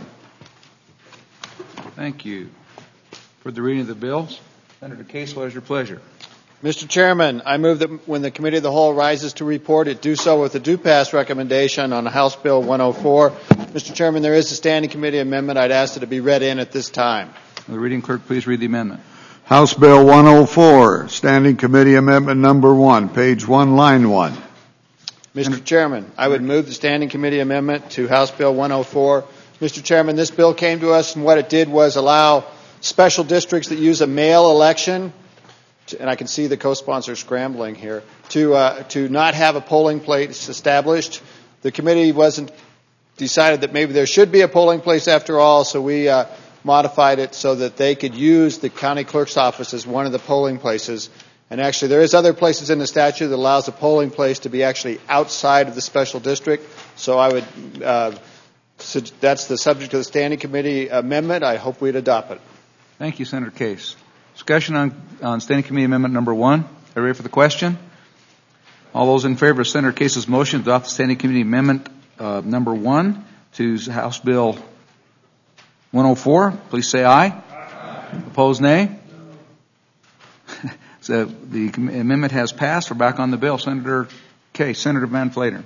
Thank you. For the reading of the bills, Senator Case, what is your pleasure? Mr. Chairman, I move that when the Committee of the Whole rises to report, it do so with a do pass recommendation on House Bill 104. Mr. Chairman, there is a standing committee amendment. I'd ask that it be read in at this time. Will the reading clerk please read the amendment? House Bill 104, Standing Committee Amendment number 1, page 1, line 1. Mr. Chairman, I would move the Standing Committee Amendment to House Bill 104. Mr. Chairman, this bill came to us, and what it did was allow special districts that use a mail election, and I can see the co-sponsor scrambling here, to not have a polling place established. The committee decided that maybe there should be a polling place after all, so we modified it so that they could use the county clerk's office as one of the polling places. And actually, there is other places in the statute that allows a polling place to be actually outside of the special district. So I would, that's the subject of the Standing Committee Amendment. I hope we'd adopt it. Thank you, Senator Case. Discussion on Standing Committee Amendment number 1. Are you ready for the question? All those in favor of Senator Case's motion to adopt the Standing Committee Amendment number 1 to House Bill 104, please say aye. Aye. Opposed, nay. So the amendment has passed. We're back on the bill. Senator Okay, Senator Van Flater.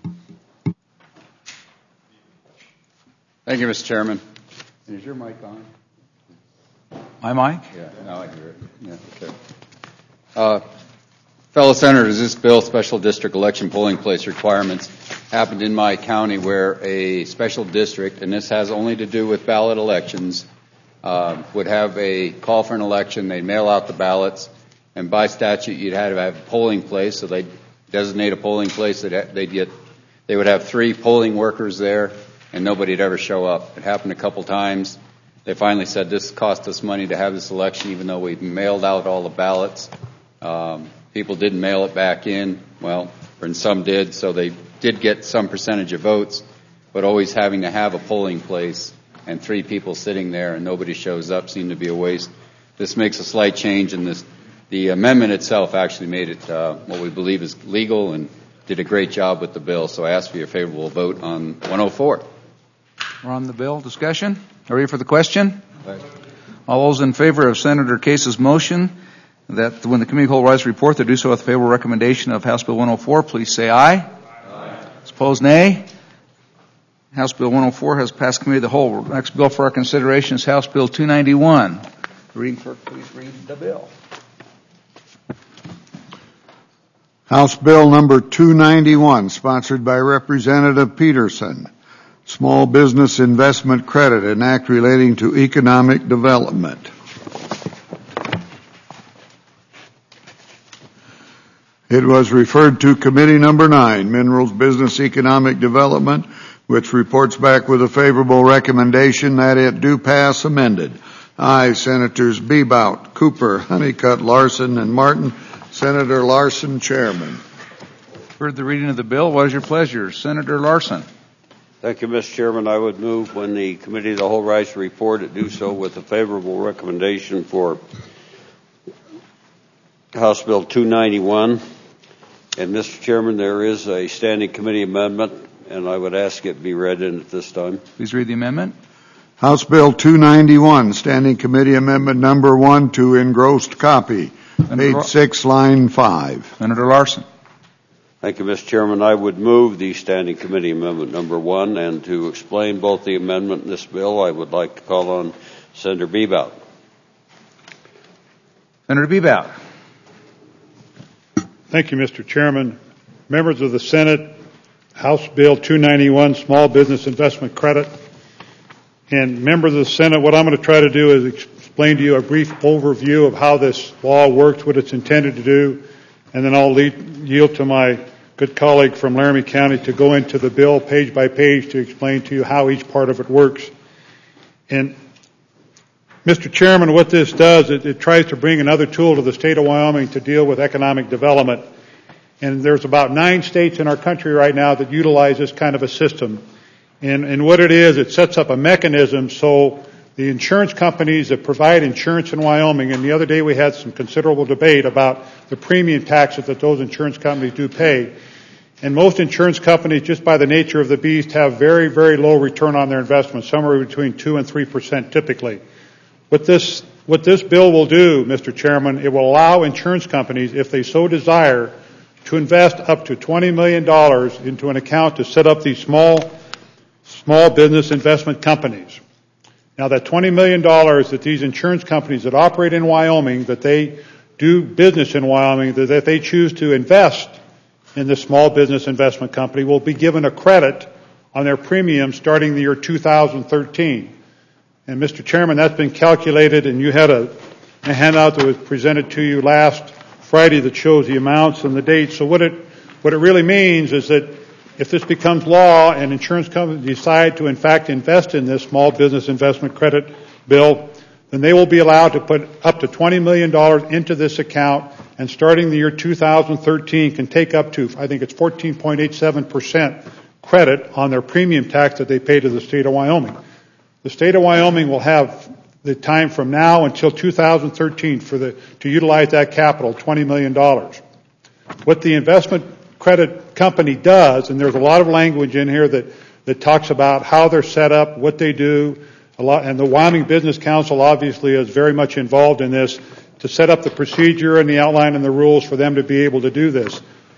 Thank you, Mr. Chairman. Is your mic on? My mic? Yeah, now I hear it. Yeah, okay. Fellow senators, this bill, special district election polling place requirements, happened in my county where a special district, and this has only to do with ballot elections, would have a call for an election. They'd mail out the ballots, and by statute, you'd have to have a polling place. So they'd designate a polling place. They would have 3 polling workers there, and nobody'd ever show up. It happened a couple times. They finally said this cost us money to have this election, even though we mailed out all the ballots. People didn't mail it back in. Well, and some did, so they did get some percentage of votes, but always having to have a polling place and 3 people sitting there and nobody shows up seemed to be a waste. This makes a slight change, and the amendment itself actually made it what we believe is legal and did a great job with the bill. So I ask for your favorable vote on 104. We're on the bill. Discussion? Are you ready for the question? All those in favor of Senator Case's motion that when the committee hold rise to report, they do so with favorable recommendation of House Bill 104, please say aye. Aye. Opposed, nay. House Bill 104 has passed committee of the whole. Next bill for our consideration is House Bill 291. Reading clerk, please read the bill. House Bill number 291, sponsored by Representative Peterson. Small Business Investment Credit, an act relating to economic development. It was referred to Committee number 9, Minerals Business Economic Development, which reports back with a favorable recommendation that it do pass amended. Aye, Senators Bebout, Cooper, Honeycutt, Larson, and Martin. Senator Larson, Chairman. Heard the reading of the bill. What is your pleasure? Senator Larson. Thank you, Mr. Chairman. I would move when the Committee of the Whole rise to report, it do so with a favorable recommendation for House Bill 291. And, Mr. Chairman, there is a standing committee amendment, and I would ask it be read in at this time. Please read the amendment. House Bill 291, Standing Committee Amendment number 1 to engrossed copy, page 6, line 5. Senator Larson. Thank you, Mr. Chairman. I would move the Standing Committee Amendment number 1, and to explain both the amendment and this bill, I would like to call on Senator Bebout. Senator Bebout. Thank you, Mr. Chairman. Members of the Senate, House Bill 291, Small Business Investment Credit. And members of the Senate, what I'm going to try to do is explain to you a brief overview of how this law works, what it's intended to do, and then I'll yield to my good colleague from Laramie County to go into the bill page by page to explain to you how each part of it works. And Mr. Chairman, what this does, it tries to bring another tool to the state of Wyoming to deal with economic development. And there's about 9 states in our country right now that utilize this kind of a system. And what it is, it sets up a mechanism so the insurance companies that provide insurance in Wyoming, and the other day we had some considerable debate about the premium taxes that those insurance companies do pay. And most insurance companies, just by the nature of the beast, have very, very low return on their investment, somewhere between 2 and 3% typically. What this bill will do, Mr. Chairman, it will allow insurance companies, if they so desire, to invest up to $20 million into an account to set up these small business investment companies. Now, that $20 million that these insurance companies that operate in Wyoming, that they do business in Wyoming, that they choose to invest in this small business investment company, will be given a credit on their premium starting the year 2013. And, Mr. Chairman, that's been calculated, and you had a handout that was presented to you last Friday that shows the amounts and the dates. So what it really means is that if this becomes law and insurance companies decide to, in fact, invest in this small business investment credit bill, then they will be allowed to put up to $20 million into this account, and starting the year 2013 can take up to, I think it's 14.87% credit on their premium tax that they pay to the state of Wyoming. The state of Wyoming will have the time from now until 2013 to utilize that capital, $20 million. What the investment credit company does, and there's a lot of language in here that talks about how they're set up, what they do, and the Wyoming Business Council obviously is very much involved in this to set up the procedure and the outline and the rules for them to be able to do this.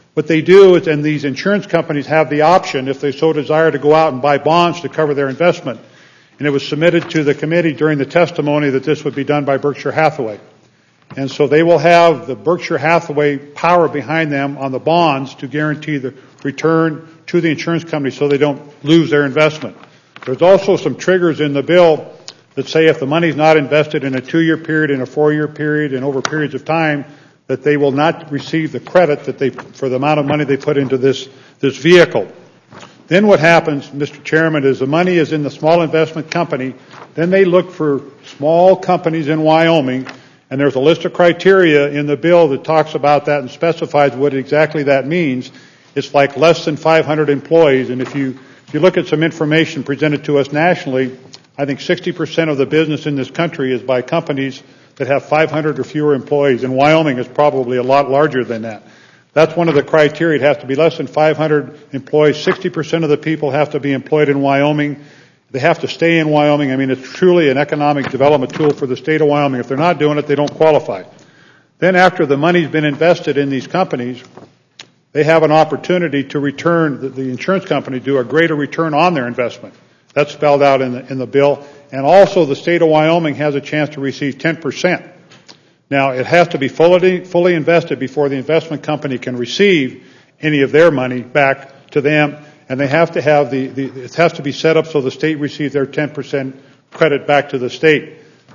what they do is, and these insurance companies have the option, if they so desire, to go out and buy bonds to cover their investment. And it was submitted to the committee during the testimony that this would be done by Berkshire Hathaway. And so they will have the Berkshire Hathaway power behind them on the bonds to guarantee the return to the insurance company so they don't lose their investment. There's also some triggers in the bill that say if the money is not invested in a 2-year period, in a 4-year period, and over periods of time, that they will not receive the credit that they, for the amount of money they put into this vehicle. Then what happens, Mr. Chairman, is the money is in the small investment company. Then they look for small companies in Wyoming, and there's a list of criteria in the bill that talks about that and specifies what exactly that means. It's like less than 500 employees, and if you look at some information presented to us nationally, I think 60% of the business in this country is by companies that have 500 or fewer employees. In Wyoming, it's probably a lot larger than that. That's one of the criteria. It has to be less than 500 employees. 60% of the people have to be employed in Wyoming. They have to stay in Wyoming. I mean, it's truly an economic development tool for the state of Wyoming. If they're not doing it, they don't qualify. Then after the money's been invested in these companies, they have an opportunity to return, the insurance company do a greater return on their investment. That's spelled out in the bill. And also the state of Wyoming has a chance to receive 10%. Now, it has to be fully invested before the investment company can receive any of their money back to them, and they have to have it has to be set up so the state receives their 10% credit back to the state.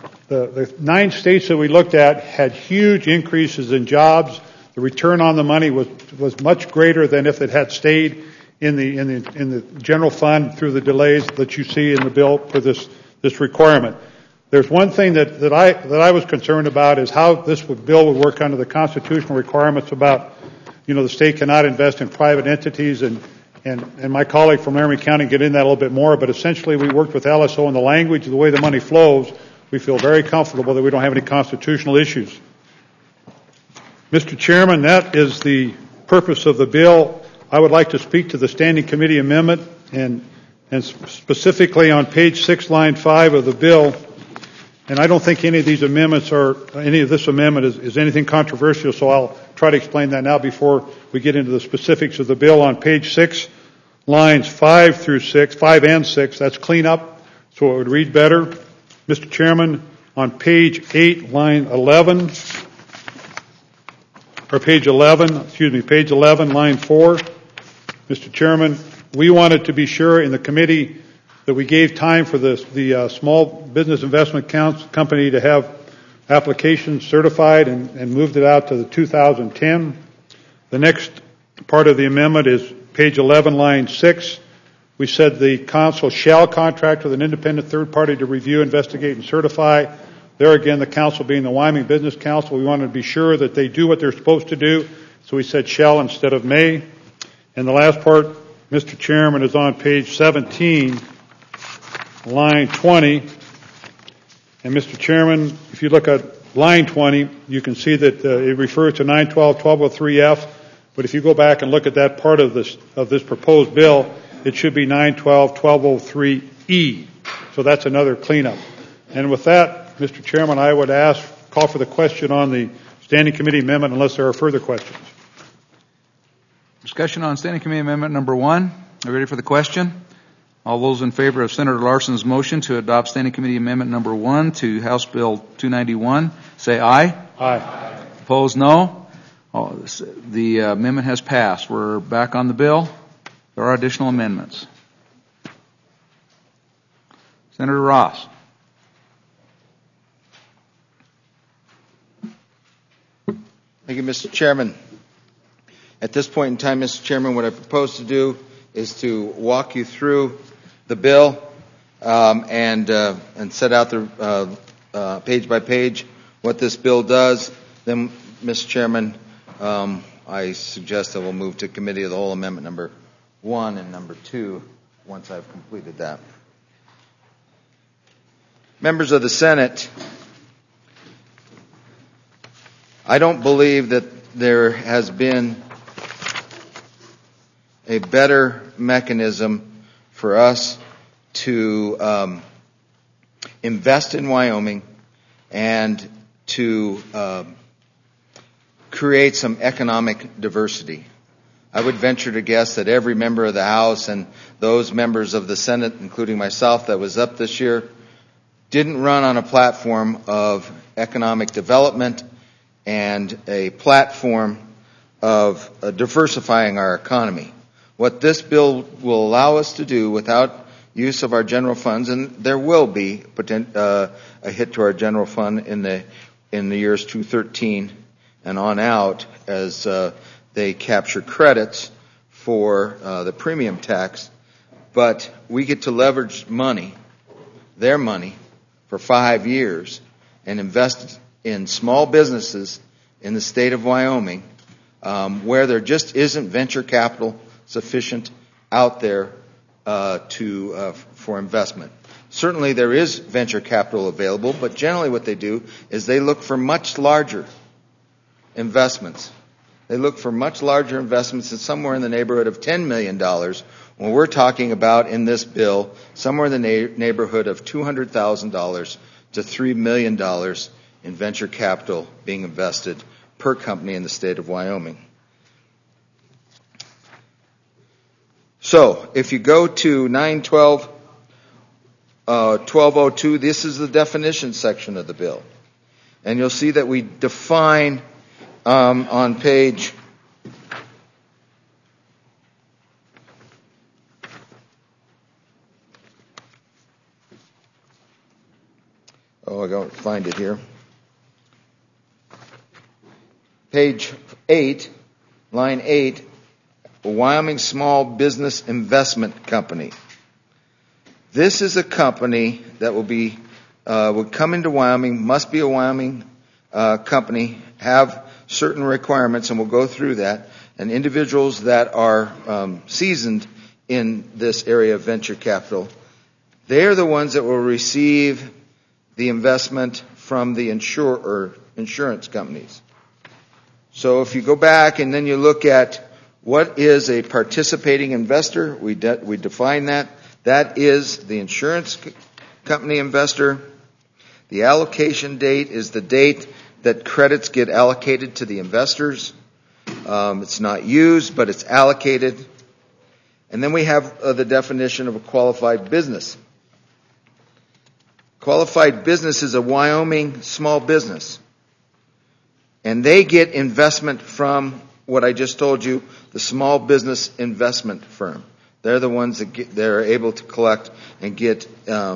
The 9 states that we looked at had huge increases in jobs. The return on the money was much greater than if it had stayed in the general fund through the delays that you see in the bill for this requirement. There's one thing that I was concerned about is how this bill would work under the constitutional requirements about, the state cannot invest in private entities, and my colleague from Laramie County get in that a little bit more, but essentially we worked with LSO on the language, the way the money flows. We feel very comfortable that we don't have any constitutional issues. Mr. Chairman, that is the purpose of the bill. I would like to speak to the Standing Committee amendment, and specifically on page 6, line 5 of the bill. And I don't think any of this amendment is anything controversial, so I'll try to explain that now before we get into the specifics of the bill. On page 6, lines 5 and 6, that's cleanup, so it would read better. Mr. Chairman, on page 8, line 11, page 11, line 4, Mr. Chairman, we wanted to be sure in the committee that we gave time for the Small Business Investment Company to have applications certified and moved it out to the 2010. The next part of the amendment is page 11, line 6. We said the council shall contract with an independent third party to review, investigate, and certify. There again, the council being the Wyoming Business Council, we wanted to be sure that they do what they're supposed to do, so we said shall instead of may. And the last part, Mr. Chairman, is on page 17, line 20. And Mr. Chairman, if you look at line 20, you can see that it refers to 912-1203F, but if you go back and look at that part of this proposed bill, it should be 912-1203E. So that's another cleanup. And with that, Mr. Chairman, I would call for the question on the Standing Committee amendment unless there are further questions. Discussion on Standing Committee Amendment number 1. Are you ready for the question? All those in favor of Senator Larson's motion to adopt Standing Committee Amendment number 1 to House Bill 291, say aye. Aye. Opposed, no. The amendment has passed. We're back on the bill. There are additional amendments. Senator Ross. Thank you, Mr. Chairman. At this point in time, Mr. Chairman, what I propose to do is to walk you through the bill and set out the page by page what this bill does. Then, Mr. Chairman, I suggest that we'll move to Committee of the Whole Amendment number 1 and number 2 once I've completed that. Members of the Senate, I don't believe that there has been a better mechanism for us to invest in Wyoming and to create some economic diversity. I would venture to guess that every member of the House and those members of the Senate, including myself, that was up this year, didn't run on a platform of economic development and a platform of diversifying our economy. What this bill will allow us to do without use of our general funds, and there will be a hit to our general fund in the years 2013 and on out as they capture credits for the premium tax, but we get to leverage their money, for 5 years and invest in small businesses in the state of Wyoming where there just isn't venture capital sufficient out there for investment. Certainly there is venture capital available, but generally what they do is they look for much larger investments. They look for much larger investments in somewhere in the neighborhood of $10 million, when we're talking about in this bill somewhere in the neighborhood of $200,000 to $3 million in venture capital being invested per company in the state of Wyoming. So, if you go to 1202, this is the definition section of the bill. And you'll see that we define on page I don't find it here. Page 8, line 8, a Wyoming Small Business Investment Company. This is a company that would come into Wyoming, must be a Wyoming company, have certain requirements, and we'll go through that. And individuals that are seasoned in this area of venture capital, they're the ones that will receive the investment from the insurance companies. So if you go back and then you look at what is a participating investor, we define that. That is the insurance company investor. The allocation date is the date that credits get allocated to the investors. It's not used, but it's allocated. And then we have the definition of a qualified business. Qualified business is a Wyoming small business. And they get investment from what I just told you, the small business investment firm. They're the ones that they're able to collect and get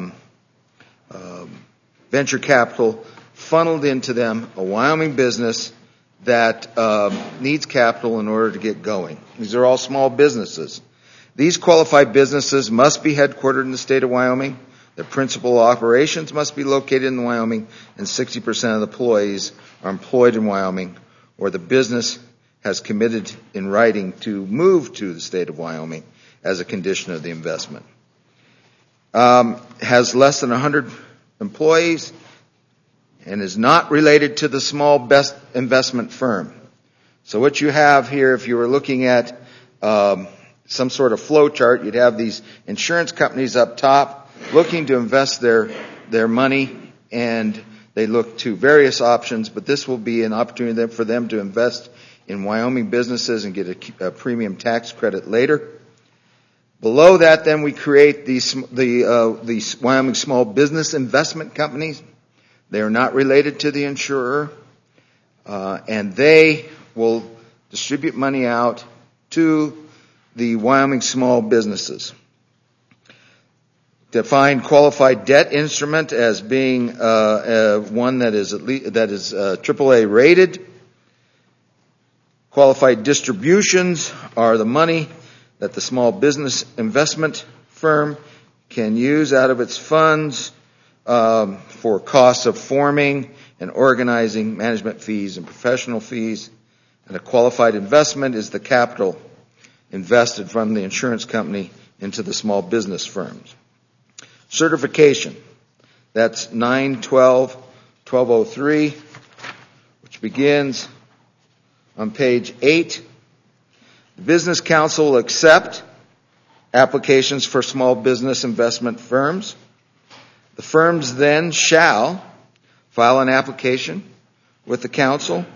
venture capital funneled into them, a Wyoming business that needs capital in order to get going. These are all small businesses. These qualified businesses must be headquartered in the state of Wyoming. Their principal operations must be located in Wyoming, and 60% of the employees are employed in Wyoming, or the business has committed in writing to move to the state of Wyoming as a condition of the investment. Has less than 100 employees and is not related to the small best investment firm. So what you have here, if you were looking at some sort of flow chart, you'd have these insurance companies up top looking to invest their money, and they look to various options, but this will be an opportunity for them to invest in Wyoming businesses and get a premium tax credit later. Below that, then, we create these Wyoming Small Business Investment Companies. They are not related to the insurer, and they will distribute money out to the Wyoming small businesses. Define qualified debt instrument as being one that is AAA rated. Qualified distributions are the money that the small business investment firm can use out of its funds for costs of forming and organizing, management fees and professional fees. And a qualified investment is the capital invested from the insurance company into the small business firms. Certification, that's 9/12/1203, which begins on page 8. The Business Council will accept applications for small business investment firms. The firms then shall file an application with the council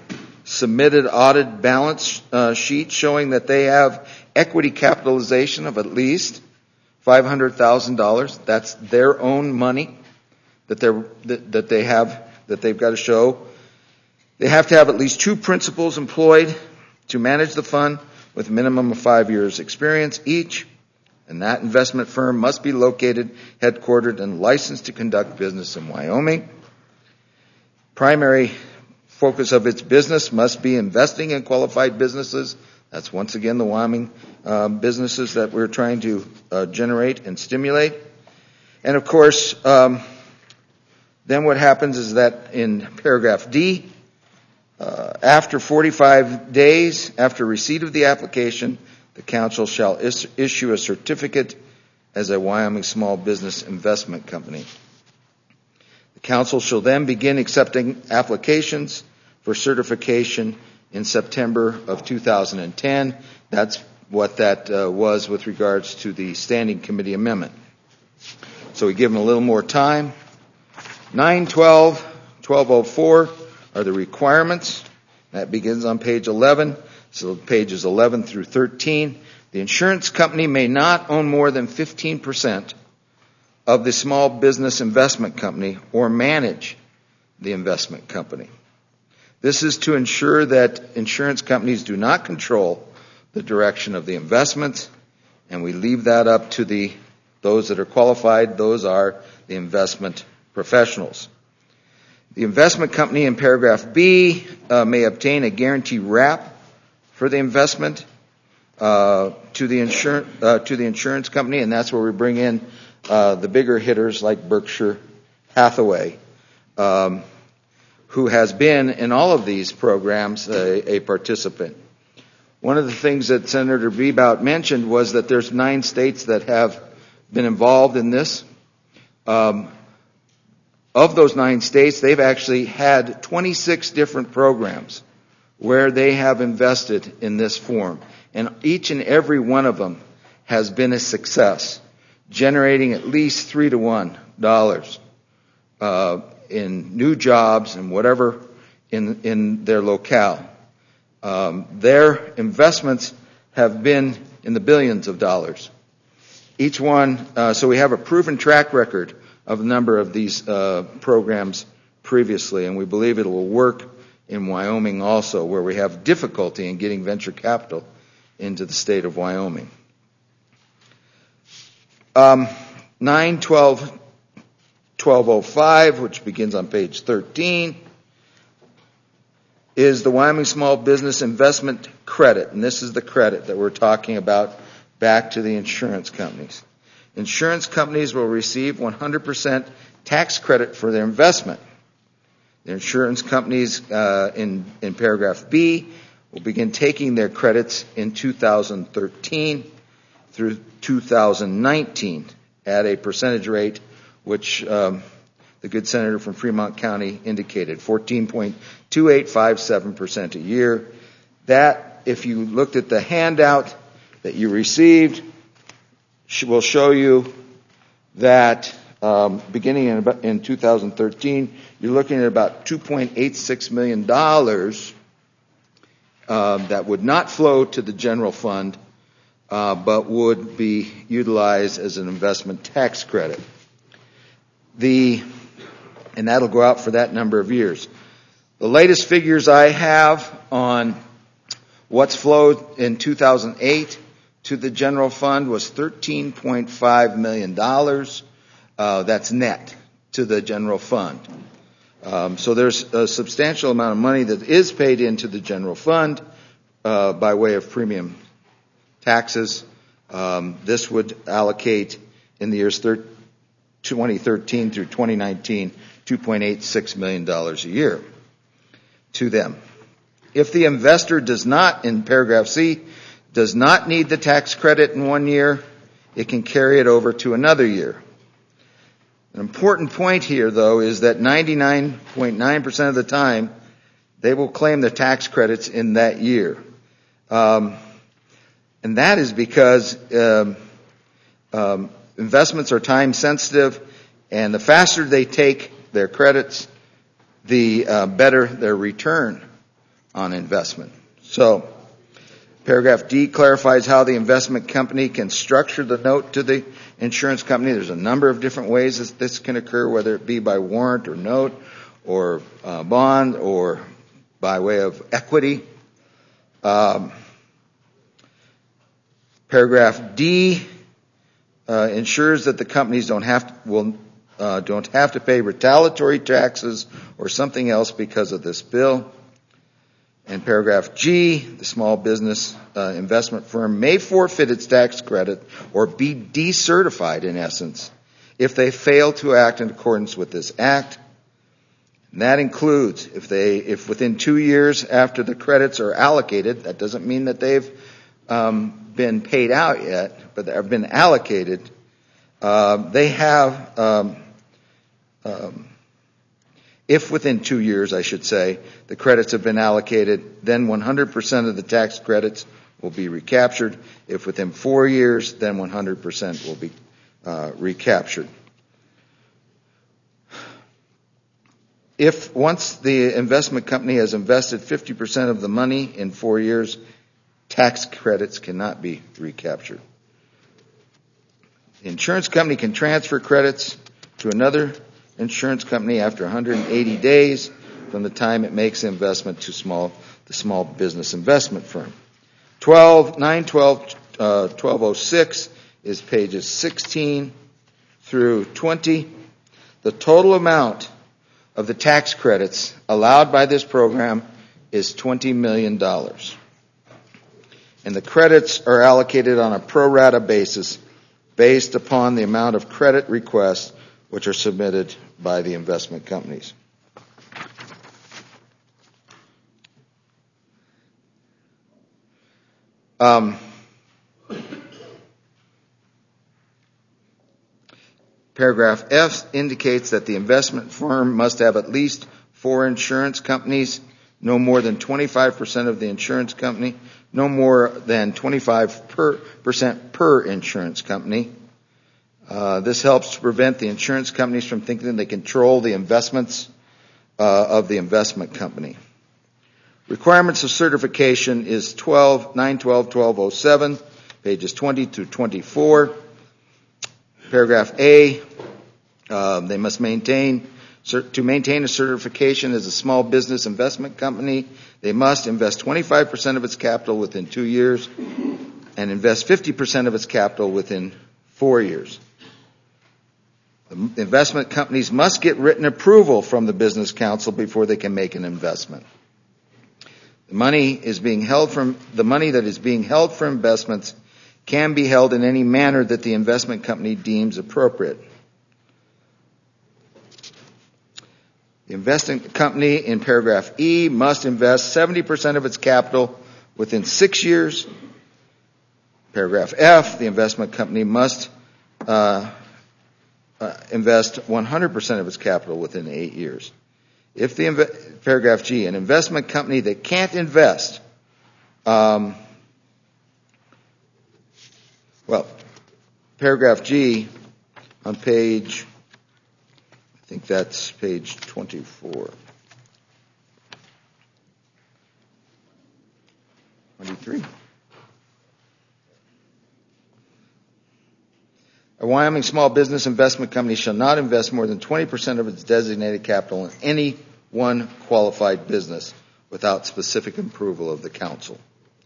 submitted audit balance sheet showing that they have equity capitalization of at least $500,000. That's their own money that they've got to show. They have to have at least 2 principals employed to manage the fund with a minimum of 5 years experience each, and that investment firm must be located, headquartered, and licensed to conduct business in Wyoming. Primary focus of its business must be investing in qualified businesses. That's once again the Wyoming businesses that we're trying to generate and stimulate. And of course, then what happens is that in paragraph D, after 45 days after receipt of the application, the council shall issue a certificate as a Wyoming Small Business Investment Company. The council shall then begin accepting applications for certification in September of 2010. That's what that was with regards to the Standing Committee amendment. So we give them a little more time. 912, 1204 are the requirements. That begins on page 11. So pages 11 through 13. The insurance company may not own more than 15% of the small business investment company or manage the investment company. This is to ensure that insurance companies do not control the direction of the investments, and we leave that up to those that are qualified. Those are the investment professionals. The investment company in paragraph B may obtain a guarantee wrap for the investment to the insurance company, and that's where we bring in the bigger hitters like Berkshire Hathaway, who has been in all of these programs a participant. One of the things that Senator Bebout mentioned was that there's 9 states that have been involved in this. Of those 9 states, they've actually had 26 different programs where they have invested in this form. And each and every one of them has been a success, generating at least $3 to $1 in new jobs and whatever in their locale. Their investments have been in the billions of dollars. Each one, so we have a proven track record of a number of these programs previously, and we believe it will work in Wyoming also, where we have difficulty in getting venture capital into the state of Wyoming. 9/12/1205, which begins on page 13, is the Wyoming Small Business Investment Credit, and this is the credit that we're talking about back to the insurance companies. Insurance companies will receive 100% tax credit for their investment. The insurance companies in paragraph B will begin taking their credits in 2013 through 2019 at a percentage rate which the good senator from Fremont County indicated, 14.2857% a year. That, if you looked at the handout that you received, will show you that beginning in 2013, you're looking at about $2.86 million that would not flow to the general fund, but would be utilized as an investment tax credit. And that'll go out for that number of years. The latest figures I have on what's flowed in 2008 to the general fund was $13.5 million. That's net to the general fund. So there's a substantial amount of money that is paid into the general fund by way of premium taxes. This would allocate in the years 2013 through 2019 $2.86 million a year to them. If the investor does not, in paragraph C, does not need the tax credit in 1 year, it can carry it over to another year. An important point here, though, is that 99.9% of the time, they will claim the tax credits in that year. And that is because investments are time sensitive, and the faster they take their credits, the better their return on investment. So, paragraph D clarifies how the investment company can structure the note to the insurance company. There's a number of different ways that this can occur, whether it be by warrant or note or bond or by way of equity. Paragraph D ensures that the companies don't have to pay retaliatory taxes or something else because of this bill. And paragraph G, the small business investment firm may forfeit its tax credit or be decertified, in essence, if they fail to act in accordance with this act. And that includes if within 2 years after the credits are allocated, that doesn't mean that they've been paid out yet, but have been allocated, they have, if within 2 years, I should say, the credits have been allocated, then 100% of the tax credits will be recaptured. If within 4 years, then 100% will be recaptured. If once the investment company has invested 50% of the money in 4 years, tax credits cannot be recaptured. The insurance company can transfer credits to another insurance company after 180 days from the time it makes the investment to the small business investment firm. 1206 is pages 16 through 20. The total amount of the tax credits allowed by this program is $20 million. And the credits are allocated on a pro rata basis based upon the amount of credit requests which are submitted by the investment companies. Paragraph F indicates that the investment firm must have at least 4 insurance companies, no more than 25% of the insurance company, no more than 25% per insurance company. This helps to prevent the insurance companies from thinking they control the investments of the investment company. Requirements of certification is 912-1207, pages 20 through 24. Paragraph A, they must maintain a certification as a small business investment company. They must invest 25% of its capital within 2 years and invest 50% of its capital within 4 years. The investment companies must get written approval from the business council before they can make an investment. The money that is being held for investments can be held in any manner that the investment company deems appropriate. The investment company in paragraph E must invest 70% of its capital within 6 years. Paragraph F, the investment company must invest 100% of its capital within 8 years. If paragraph G, an investment company that can't invest, paragraph G on page, I think that's page 24. 23. A Wyoming small business investment company shall not invest more than 20% of its designated capital in any one qualified business without specific approval of the council.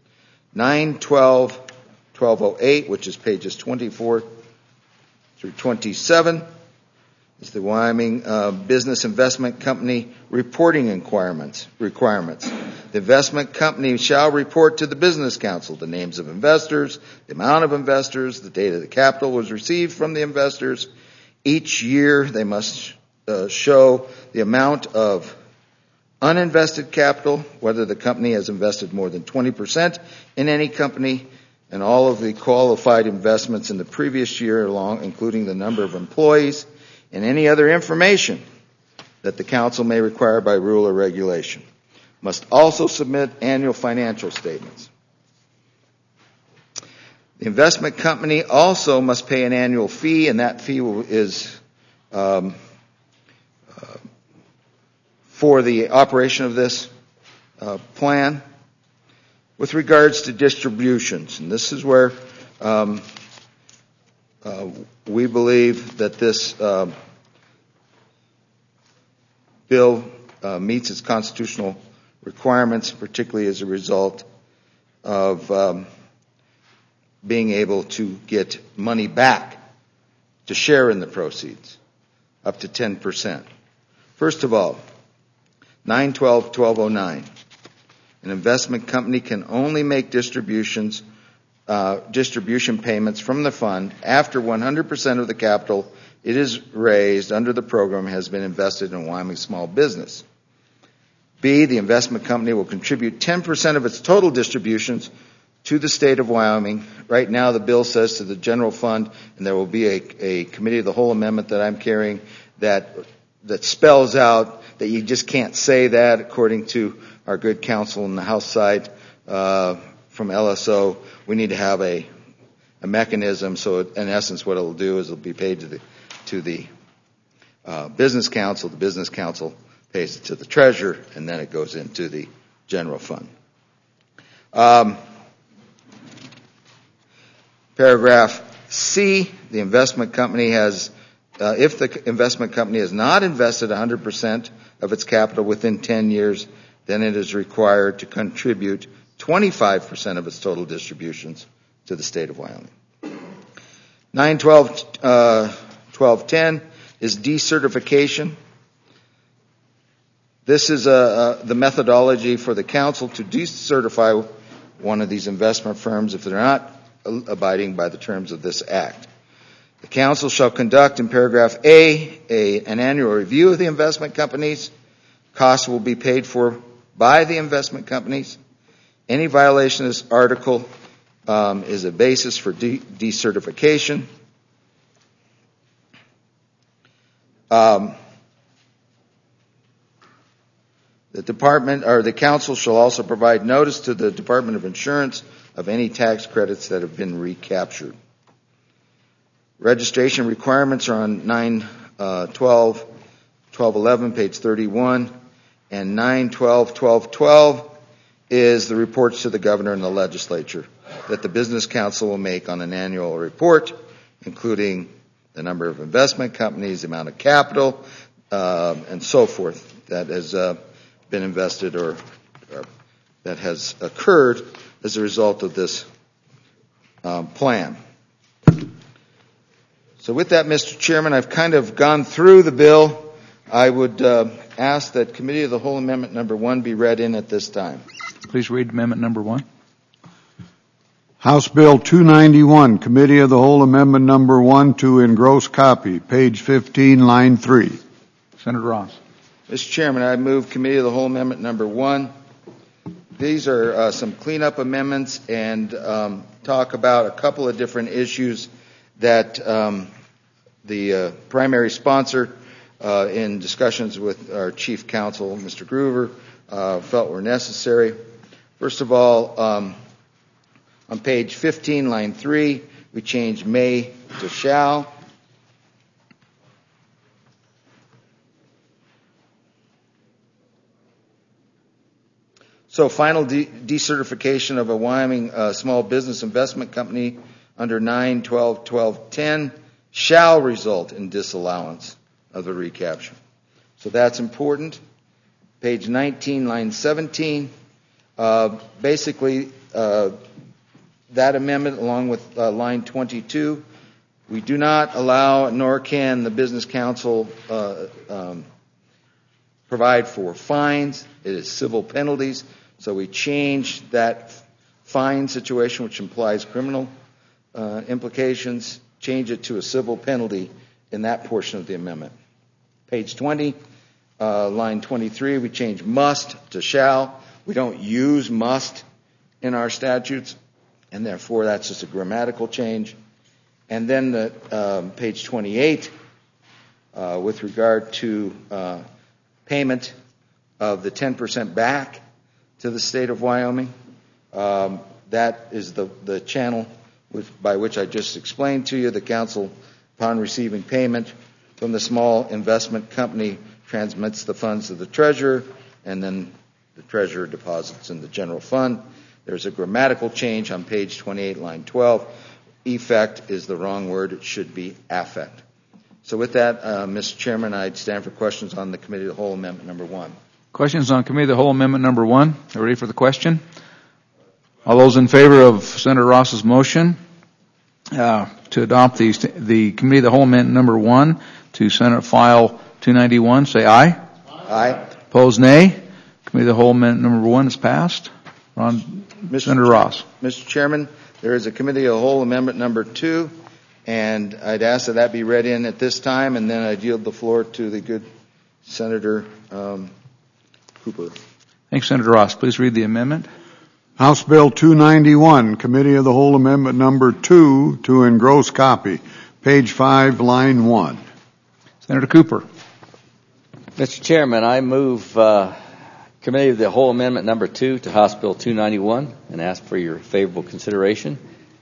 912-1208, which is pages 24 through 27, is the Wyoming Business Investment Company reporting requirements. The investment company shall report to the business council the names of investors, the amount of investors, the date of the capital was received from the investors. Each year they must show the amount of uninvested capital, whether the company has invested more than 20% in any company, and all of the qualified investments in the previous year, including the number of employees, and any other information that the council may require by rule or regulation. Must also submit annual financial statements. The investment company also must pay an annual fee, and that fee is for the operation of this plan. With regards to distributions, and this is where we believe that this bill meets its constitutional requirements, particularly as a result of being able to get money back to share in the proceeds, up to 10%. First of all, 9/12/1209. An investment company can only make distribution payments from the fund after 100% of the capital it is raised under the program has been invested in Wyoming small business. B, the investment company will contribute 10% of its total distributions to the state of Wyoming. Right now the bill says to the general fund, and there will be a committee of the whole amendment that I'm carrying that spells out that you just can't say that, according to our good counsel on the House side from LSO. We need to have a mechanism, so in essence what it'll do is it'll be paid to the business council. The business council pays it to the treasurer, and then it goes into the general fund. Paragraph C, the investment company has, if the investment company has not invested 100% of its capital within 10 years, then it is required to contribute 25% of its total distributions to the state of Wyoming. 9/12/1210 is decertification. This is the methodology for the council to decertify one of these investment firms if they're not abiding by the terms of this act. The council shall conduct, in paragraph A, an annual review of the investment companies. Costs will be paid for by the investment companies. Any violation of this article is a basis for decertification. The department or the council shall also provide notice to the Department of Insurance of any tax credits that have been recaptured. Registration requirements are on 9/12/1211, page 31, and 9/12/1212 is the reports to the governor and the legislature that the business council will make on an annual report, including the number of investment companies, the amount of capital, and so forth that has been invested or that has occurred as a result of this plan. So with that, Mr. Chairman, I've kind of gone through the bill. I would ask that Committee of the Whole Amendment number 1 be read in at this time. Please read Amendment number 1. House Bill 291, Committee of the Whole Amendment number 1 to engross copy, page 15, line 3. Senator Ross. Mr. Chairman, I move Committee of the Whole Amendment number 1. These are some cleanup amendments and talk about a couple of different issues that the primary sponsor in discussions with our chief counsel, Mr. Groover, felt were necessary. First of all, on page 15, line 3, we changed may to shall. So final decertification of a Wyoming small business investment company under 9/12/1210 shall result in disallowance of the recapture. So that's important. Page 19, line 17. Basically, that amendment, along with line 22, we do not allow, nor can the business council provide for fines. It is civil penalties. So we change that fine situation, which implies criminal implications, change it to a civil penalty in that portion of the amendment. Page 20, line 23, we change must to shall. We don't use must in our statutes, and therefore that's just a grammatical change. And then page 28, with regard to payment of the 10% back to the state of Wyoming, that is the channel by which I just explained to you. The council, upon receiving payment from the small investment company, transmits the funds to the treasurer, and then the treasurer deposits in the general fund. There's a grammatical change on page 28, line 12. Effect is the wrong word. It should be affect. So with that, Mr. Chairman, I'd stand for questions on the Committee of the Whole Amendment number 1. Questions on Committee of the Whole Amendment number 1? Are ready for the question? All those in favor of Senator Ross's motion to adopt the Committee of the Whole Amendment number 1 to Senate File 291, say aye. Aye. Opposed, nay. Committee of the Whole Amendment number 1 is passed. Senator Ross. Mr. Chairman, there is a Committee of the Whole Amendment number 2, and I'd ask that that be read in at this time, and then I'd yield the floor to the good Senator Cooper. Thanks, Senator Ross. Please read the amendment. House Bill 291, Committee of the Whole Amendment number 2 to engross copy, page 5, line 1. Senator Cooper. Mr. Chairman, I move Committee of the Whole Amendment number 2 to House Bill 291 and ask for your favorable consideration.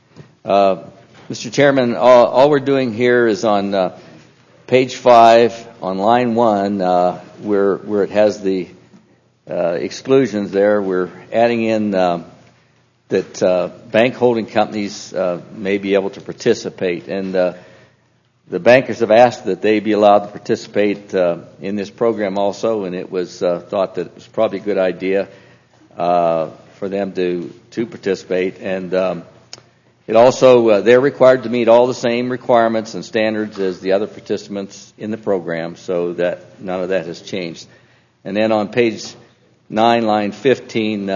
Mr. Chairman, all we're doing here is on page 5 on line 1 where it has the exclusions there. We're adding in that bank holding companies may be able to participate, and the bankers have asked that they be allowed to participate in this program also, and it was thought that it was probably a good idea for them to participate. And it also, they're required to meet all the same requirements and standards as the other participants in the program, so that none of that has changed. And then on page 9, line 15,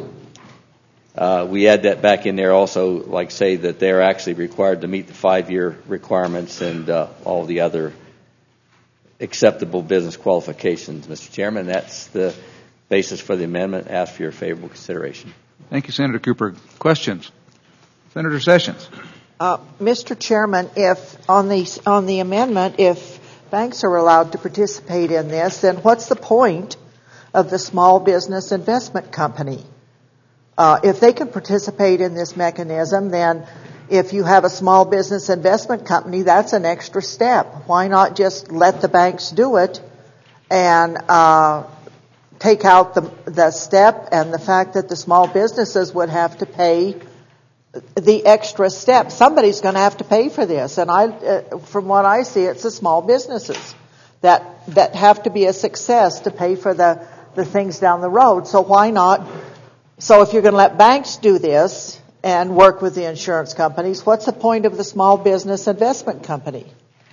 we add that back in there also, like say that they're actually required to meet the 5-year requirements and all the other acceptable business qualifications, Mr. Chairman. That's the basis for the amendment. Ask for your favorable consideration. Thank you, Senator Cooper. Questions? Senator Sessions. Mr. Chairman, if on the amendment, if banks are allowed to participate in this, then what's the point of the small business investment company? If they can participate in this mechanism, then if you have a small business investment company, that's an extra step. Why not just let the banks do it and take out the step and the fact that the small businesses would have to pay the extra step? Somebody's going to have to pay for this, and from what I see, it's the small businesses that have to be a success to pay for the things down the road. So why not? So if you're going to let banks do this and work with the insurance companies, what's the point of the small business investment company?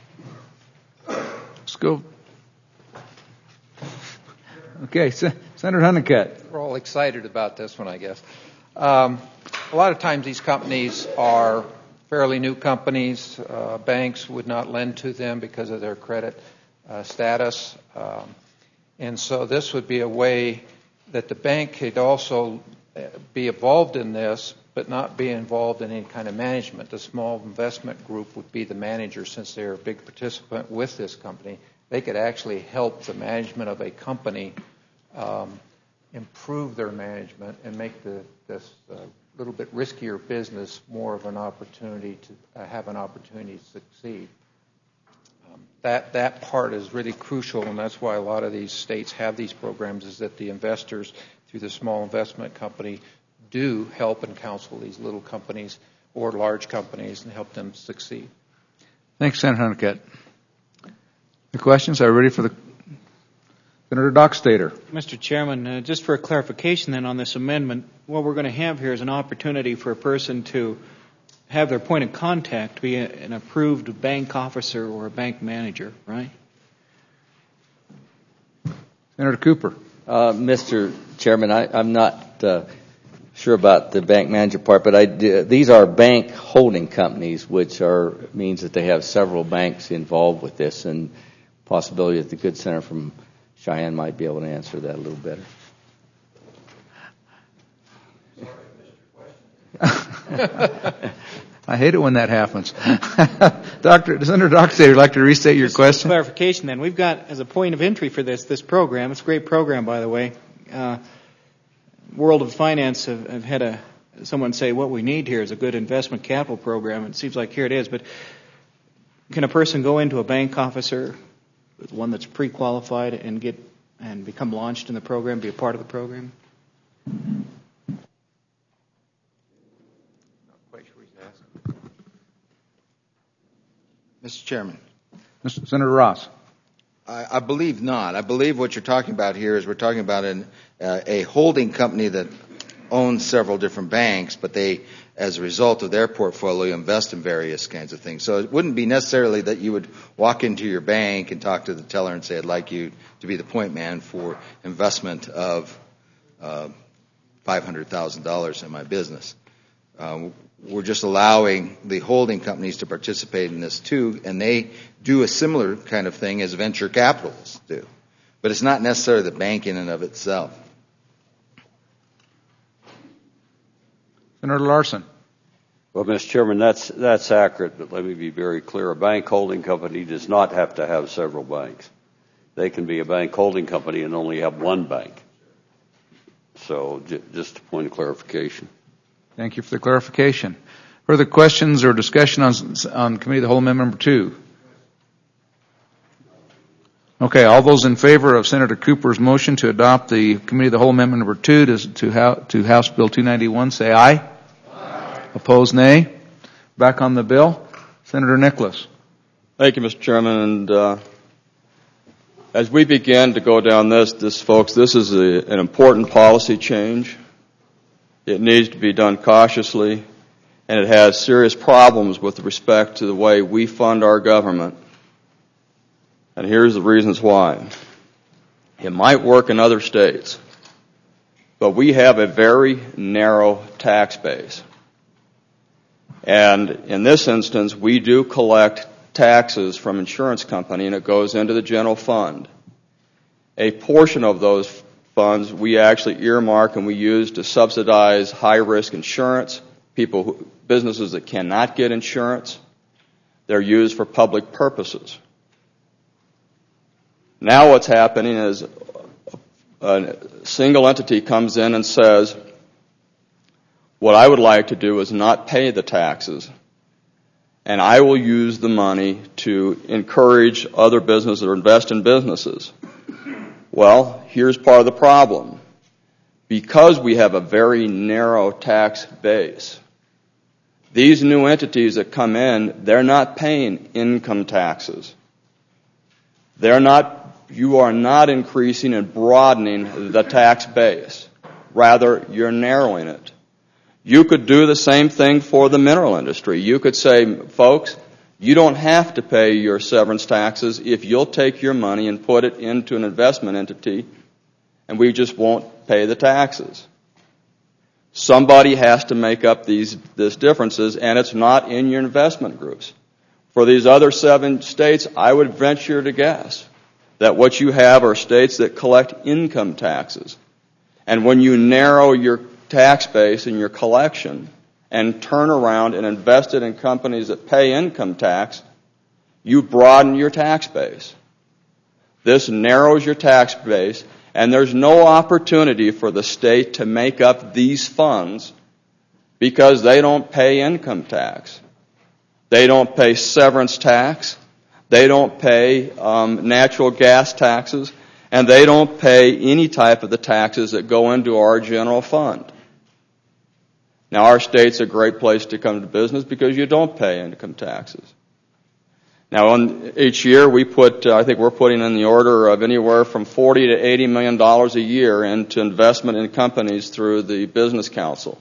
Let's go. Okay, Senator Honeycutt. We're all excited about this one, I guess. A lot of times these companies are fairly new companies. Banks would not lend to them because of their credit status. And so this would be a way that the bank could also be involved in this, but not be involved in any kind of management. The small investment group would be the manager, since they're a big participant with this company. They could actually help the management of a company improve their management and make this little bit riskier business more of an opportunity to have an opportunity to succeed. That part is really crucial, and that's why a lot of these states have these programs, is that the investors through the small investment company do help and counsel these little companies or large companies and help them succeed. Thanks, Senator Honeycutt. The questions are ready for the Senator Dockstader. Mr. Chairman, just for a clarification then on this amendment, what we're going to have here is an opportunity for a person to have their point of contact be an approved bank officer or a bank manager, right? Senator Cooper. Mr. Chairman, I'm not sure about the bank manager part, but these are bank holding companies, which means that they have several banks involved with this, and possibility that the good senator from Cheyenne might be able to answer that a little better. I hate it when that happens. Senator Dockstader, would like to restate your question? Clarification then. We've got, as a point of entry for this program, it's a great program, by the way. World of Finance have had someone say what we need here is a good investment capital program. It seems like here it is, but can a person go into a bank officer, one that's pre-qualified, and become launched in the program, be a part of the program? Chairman. Senator Ross. I believe not. I believe what you're talking about here is we're talking about a holding company that owns several different banks, but they, as a result of their portfolio, invest in various kinds of things. So it wouldn't be necessarily that you would walk into your bank and talk to the teller and say, I'd like you to be the point man for investment of $500,000 in my business. We're just allowing the holding companies to participate in this too, and they do a similar kind of thing as venture capitalists do. But it's not necessarily the bank in and of itself. Senator Larson. Well, Mr. Chairman, that's accurate, but let me be very clear. A bank holding company does not have to have several banks. They can be a bank holding company and only have one bank. So just a point of clarification. Thank you for the clarification. Further questions or discussion on Committee of the Whole Amendment number 2? Okay, all those in favor of Senator Cooper's motion to adopt the Committee of the Whole Amendment number 2 to House Bill 291, say aye. Aye. Opposed, nay. Back on the bill, Senator Nicholas. Thank you, Mr. Chairman. And as we begin to go down this, folks, this is an important policy change. It needs to be done cautiously, and it has serious problems with respect to the way we fund our government. And here's the reasons why. It might work in other states, but we have a very narrow tax base. And in this instance, we do collect taxes from insurance company, and it goes into the general fund. A portion of those funds we actually earmark and we use to subsidize high-risk insurance, businesses that cannot get insurance. They're used for public purposes. Now what's happening is a single entity comes in and says, what I would like to do is not pay the taxes, and I will use the money to encourage other businesses or invest in businesses. Well, here's part of the problem. Because we have a very narrow tax base, these new entities that come in, they're not paying income taxes. You are not increasing and broadening the tax base. Rather, you're narrowing it. You could do the same thing for the mineral industry. You could say, folks, you don't have to pay your severance taxes if you'll take your money and put it into an investment entity, and we just won't pay the taxes. Somebody has to make up these differences, and it's not in your investment groups. For these other 7 states, I would venture to guess that what you have are states that collect income taxes. And when you narrow your tax base and your collection and turn around and invest it in companies that pay income tax, you broaden your tax base. This narrows your tax base, and there's no opportunity for the state to make up these funds because they don't pay income tax. They don't pay severance tax. They don't pay natural gas taxes. And they don't pay any type of the taxes that go into our general fund. Now, our state's a great place to come to business because you don't pay income taxes. Now, each year I think we're putting in the order of anywhere from $40 to $80 million a year into investment in companies through the Business Council.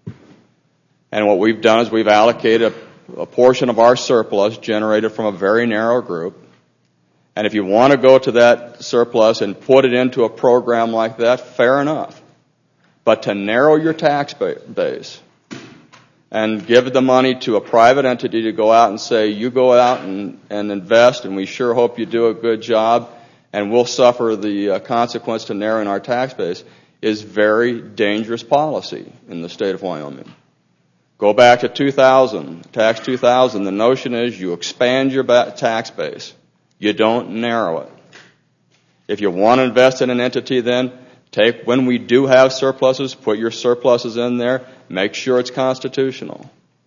And what we've done is we've allocated a portion of our surplus generated from a very narrow group. And if you want to go to that surplus and put it into a program like that, fair enough. But to narrow your tax base and give the money to a private entity to go out and say, you go out and invest, and we sure hope you do a good job, and we'll suffer the consequence to narrowing our tax base, is very dangerous policy in the state of Wyoming. Go back to 2000, Tax 2000. The notion is you expand your tax base. You don't narrow it. If you want to invest in an entity, then when we do have surpluses, put your surpluses in there. Make sure it's constitutional.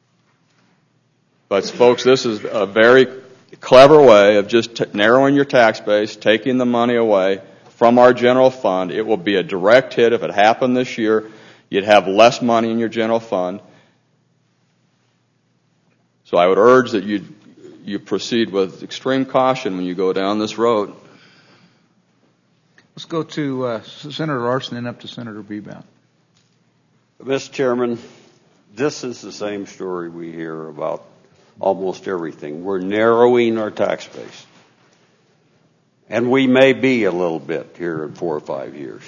But folks, this is a very clever way of just narrowing your tax base, taking the money away from our general fund. It will be a direct hit. If it happened this year, you'd have less money in your general fund. So I would urge that you proceed with extreme caution when you go down this road. Let's go to Senator Larson and up to Senator Bebout. Mr. Chairman, this is the same story we hear about almost everything. We're narrowing our tax base. And we may be a little bit here in 4 or 5 years.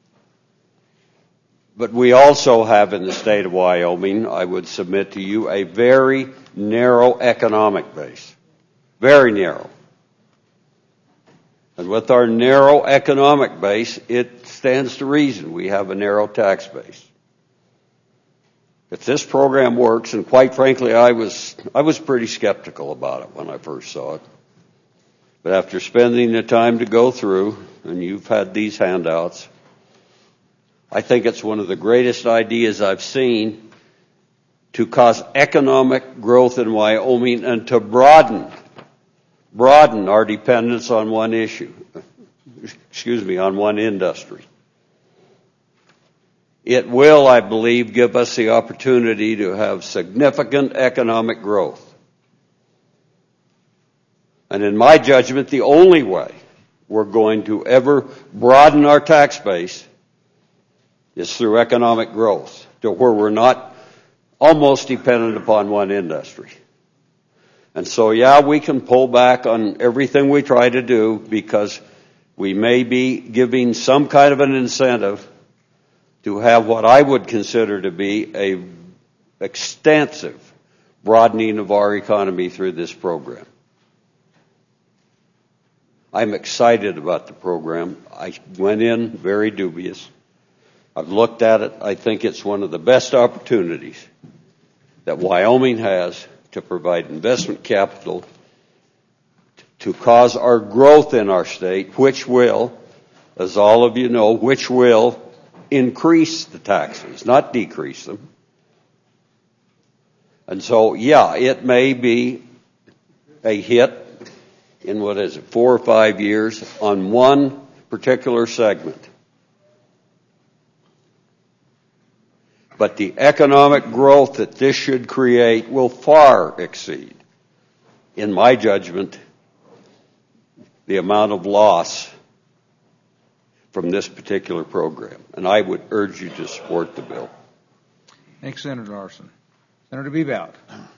But we also have in the state of Wyoming, I would submit to you, a very narrow economic base. Very narrow. And with our narrow economic base, it stands to reason we have a narrow tax base. If this program works, and quite frankly, I was pretty skeptical about it when I first saw it. But after spending the time to go through, and you've had these handouts, I think it's one of the greatest ideas I've seen to cause economic growth in Wyoming and to broaden our dependence on one on one industry. It will, I believe, give us the opportunity to have significant economic growth. And in my judgment, the only way we're going to ever broaden our tax base is through economic growth, to where we're not almost dependent upon one industry. And so, yeah, we can pull back on everything we try to do because we may be giving some kind of an incentive to have what I would consider to be a extensive broadening of our economy through this program. I'm excited about the program. I went in very dubious. I've looked at it. I think it's one of the best opportunities that Wyoming has to provide investment capital to cause our growth in our state, which will, as all of you know, which will increase the taxes, not decrease them. And so, yeah, it may be a hit in 4 or 5 years on one particular segment. But the economic growth that this should create will far exceed, in my judgment, the amount of loss from this particular program. And I would urge you to support the bill. Thanks, Senator Larson. Senator Bebout.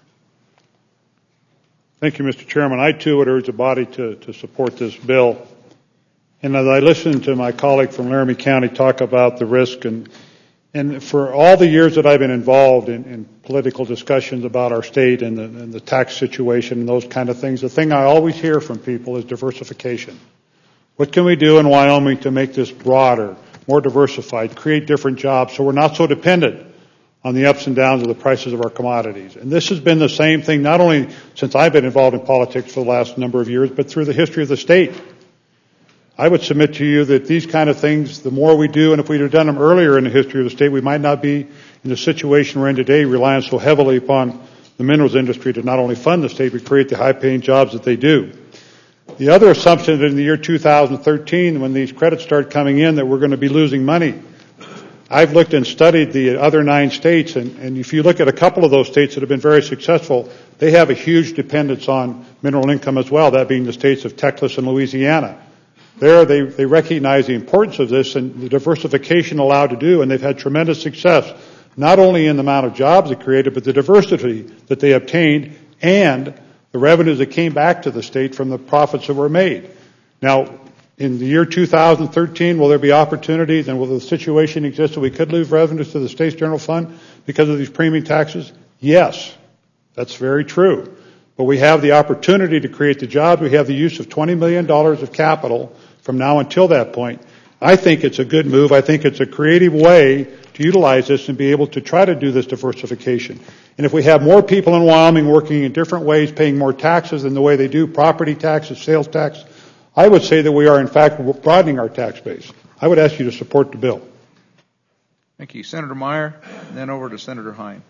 Thank you, Mr. Chairman. I, too, would urge the body to support this bill. And as I listened to my colleague from Laramie County talk about the risk, and for all the years that I've been involved in political discussions about our state and the tax situation and those kind of things, the thing I always hear from people is diversification. What can we do in Wyoming to make this broader, more diversified, create different jobs so we're not so dependent on the ups and downs of the prices of our commodities? And this has been the same thing not only since I've been involved in politics for the last number of years, but through the history of the state. I would submit to you that these kind of things, the more we do, and if we'd have done them earlier in the history of the state, we might not be in the situation we're in today, relying so heavily upon the minerals industry to not only fund the state, but create the high-paying jobs that they do. The other assumption that in the year 2013, when these credits start coming in, that we're going to be losing money. I've looked and studied the other 9 states, and if you look at a couple of those states that have been very successful, they have a huge dependence on mineral income as well, that being the states of Texas and Louisiana. There, they recognize the importance of this and the diversification allowed to do, and they've had tremendous success, not only in the amount of jobs they created, but the diversity that they obtained and the revenues that came back to the state from the profits that were made. Now, in the year 2013, will there be opportunities and will the situation exist that we could lose revenues to the state's general fund because of these premium taxes? Yes, that's very true. But we have the opportunity to create the jobs. We have the use of $20 million of capital from now until that point. I think it's a good move. I think it's a creative way to utilize this and be able to try to do this diversification. And if we have more people in Wyoming working in different ways, paying more taxes than the way they do, property taxes, sales tax, I would say that we are, in fact, broadening our tax base. I would ask you to support the bill. Thank you. Senator Meyer, and then over to Senator Hine.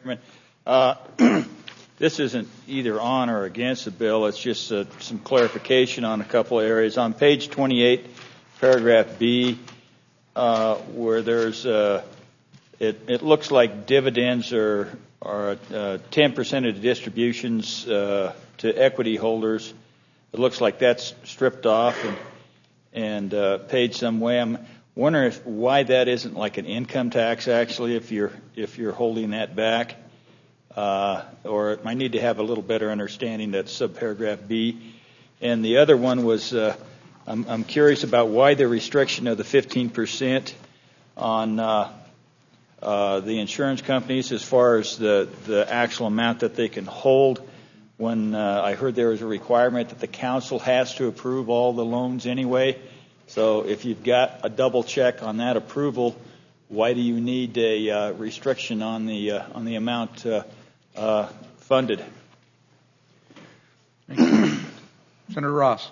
This isn't either on or against the bill. It's just some clarification on a couple of areas. On page 28, paragraph B, where there's it looks like dividends are 10% of the distributions to equity holders. It looks like that's stripped off and paid some way. I'm wondering why that isn't like an income tax actually, if you're holding that back, or it might need to have a little better understanding. That's subparagraph B. And the other one was I'm curious about why the restriction of the 15% on the insurance companies as far as the actual amount that they can hold, when I heard there was a requirement that the council has to approve all the loans anyway. So if you've got a double check on that approval, why do you need a restriction on the amount funded? Thank you. Senator Ross.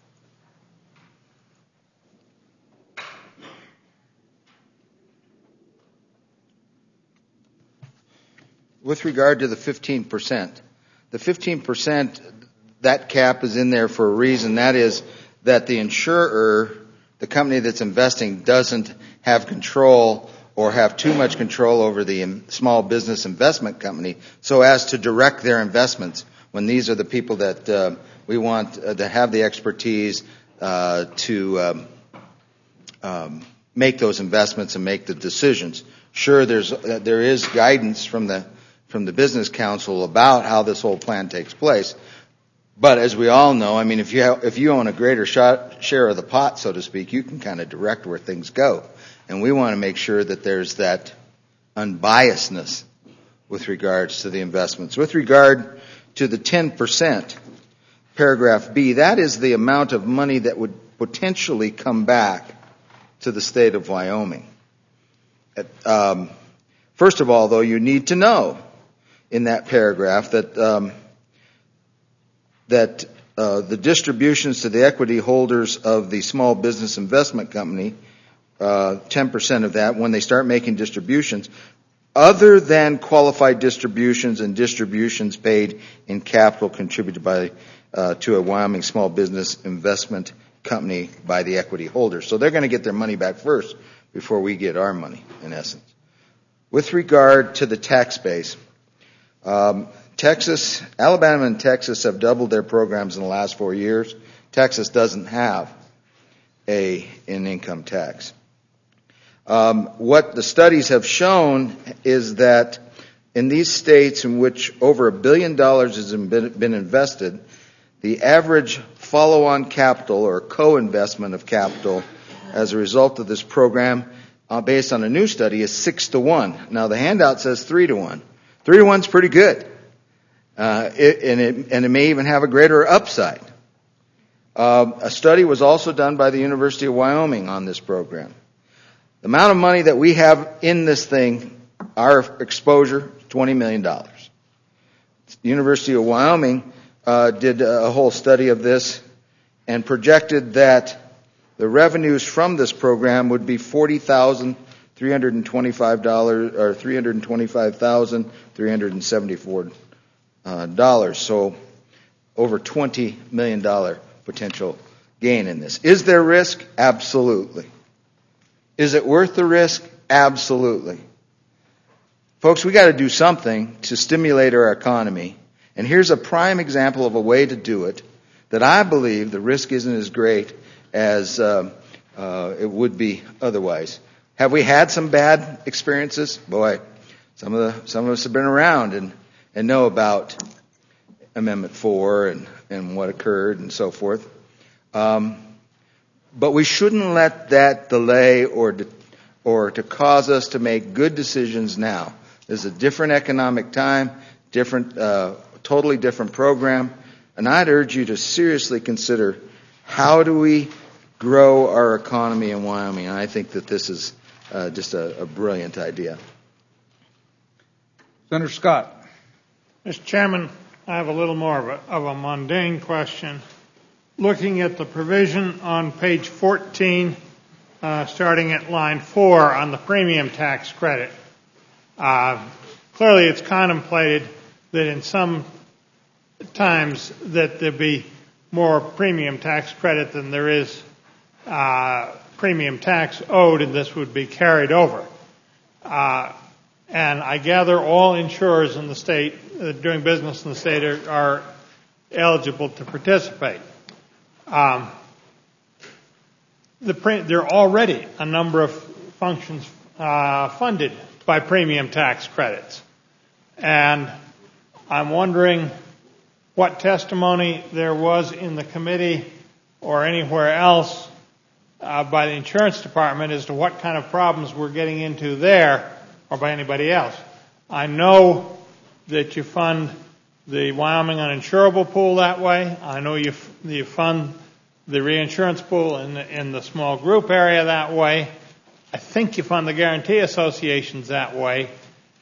With regard to the 15%, the 15%, that cap is in there for a reason. That is that the insurer, the company that's investing, doesn't have control or have too much control over the small business investment company so as to direct their investments when these are the people that we want to have the expertise to make those investments and make the decisions. Sure, there is guidance from the business council about how this whole plan takes place. But as we all know, I mean, if you own a greater share of the pot, so to speak, you can kind of direct where things go. And we want to make sure that there's that unbiasedness with regards to the investments. With regard to the 10%, paragraph B, that is the amount of money that would potentially come back to the state of Wyoming. First of all, though, you need to know in that paragraph that the distributions to the equity holders of the small business investment company, 10% of that, when they start making distributions, other than qualified distributions and distributions paid in capital contributed by to a Wyoming small business investment company by the equity holders. So they're going to get their money back first before we get our money, in essence. With regard to the tax base, Alabama and Texas have doubled their programs in the last 4 years. Texas doesn't have an income tax. What the studies have shown is that in these states in which over $1 billion has been invested, the average follow-on capital or co-investment of capital as a result of this program, based on a new study, is 6-to-1. Now the handout says 3-to-1. 3-to-1 is pretty good. And it may even have a greater upside. A study was also done by the University of Wyoming on this program. The amount of money that we have in this thing, our exposure, $20 million. The University of Wyoming did a whole study of this and projected that the revenues from this program would be $40,325 or $325,374. So over $20 million potential gain in this. Is there risk? Absolutely. Is it worth the risk? Absolutely. Folks, we got to do something to stimulate our economy. And here's a prime example of a way to do it that I believe the risk isn't as great as it would be otherwise. Have we had some bad experiences? Boy, some of us have been around and know about Amendment 4 and what occurred and so forth. But we shouldn't let that delay or to cause us to make good decisions now. There's a different economic time, totally different program, and I'd urge you to seriously consider how do we grow our economy in Wyoming. And I think that this is just a brilliant idea. Senator Scott. Mr. Chairman, I have a little more of a mundane question. Looking at the provision on page 14, starting at line 4 on the premium tax credit, clearly it's contemplated that in some times that there be more premium tax credit than there is premium tax owed, and this would be carried over. And I gather all insurers in the state doing business in the state are eligible to participate. There are already a number of functions funded by premium tax credits. And I'm wondering what testimony there was in the committee or anywhere else by the insurance department as to what kind of problems we're getting into there, or by anybody else. I know that you fund the Wyoming uninsurable pool that way. I know you fund the reinsurance pool in the small group area that way. I think you fund the guarantee associations that way.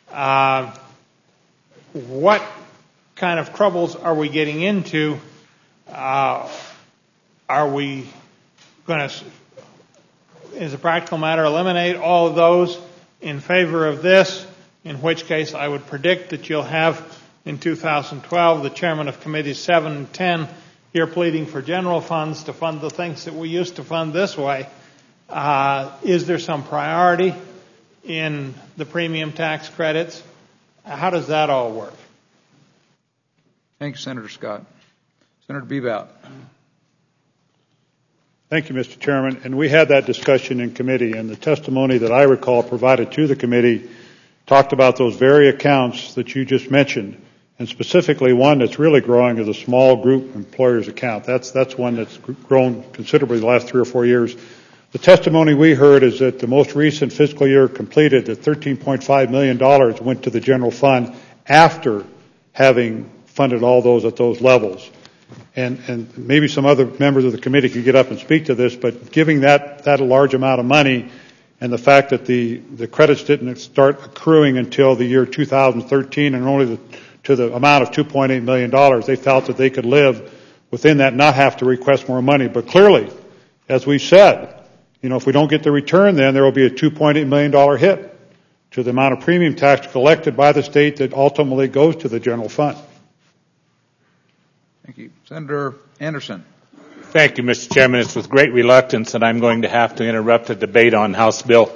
What kind of troubles are we getting into? Are we going to, as a practical matter, eliminate all of those in favor of this? In which case, I would predict that you'll have in 2012 the chairman of committees 7 and 10 here pleading for general funds to fund the things that we used to fund this way. Is there some priority in the premium tax credits? How does that all work? Thank you, Senator Scott. Senator Bebout. Thank you, Mr. Chairman. And we had that discussion in committee, and the testimony that I recall provided to the committee talked about those very accounts that you just mentioned, and specifically one that's really growing is a small group employers account. That's one that's grown considerably the last 3 or 4 years. The testimony we heard is that the most recent fiscal year completed, that $13.5 million went to the general fund after having funded all those at those levels. And maybe some other members of the committee could get up and speak to this, but giving that a large amount of money and the fact that the credits didn't start accruing until the year 2013 and only to the amount of $2.8 million, they felt that they could live within that, not have to request more money. But clearly, as we said, if we don't get the return, then there will be a $2.8 million hit to the amount of premium tax collected by the state that ultimately goes to the general fund. Thank you. Senator Anderson. Thank you, Mr. Chairman. It's with great reluctance that I'm going to have to interrupt the debate on House Bill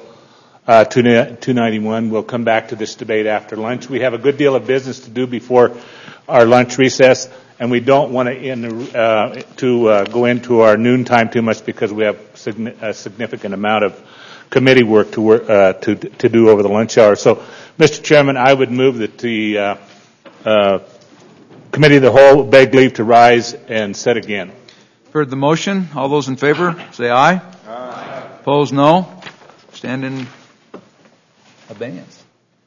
291. We'll come back to this debate after lunch. We have a good deal of business to do before our lunch recess, and we don't want to go into our noontime too much because we have a significant amount of committee work to do over the lunch hour. So, Mr. Chairman, I would move that the Committee of the Whole beg leave to rise and sit again. Heard the motion. All those in favor, say aye. Aye. Opposed, no. Stand in abeyance.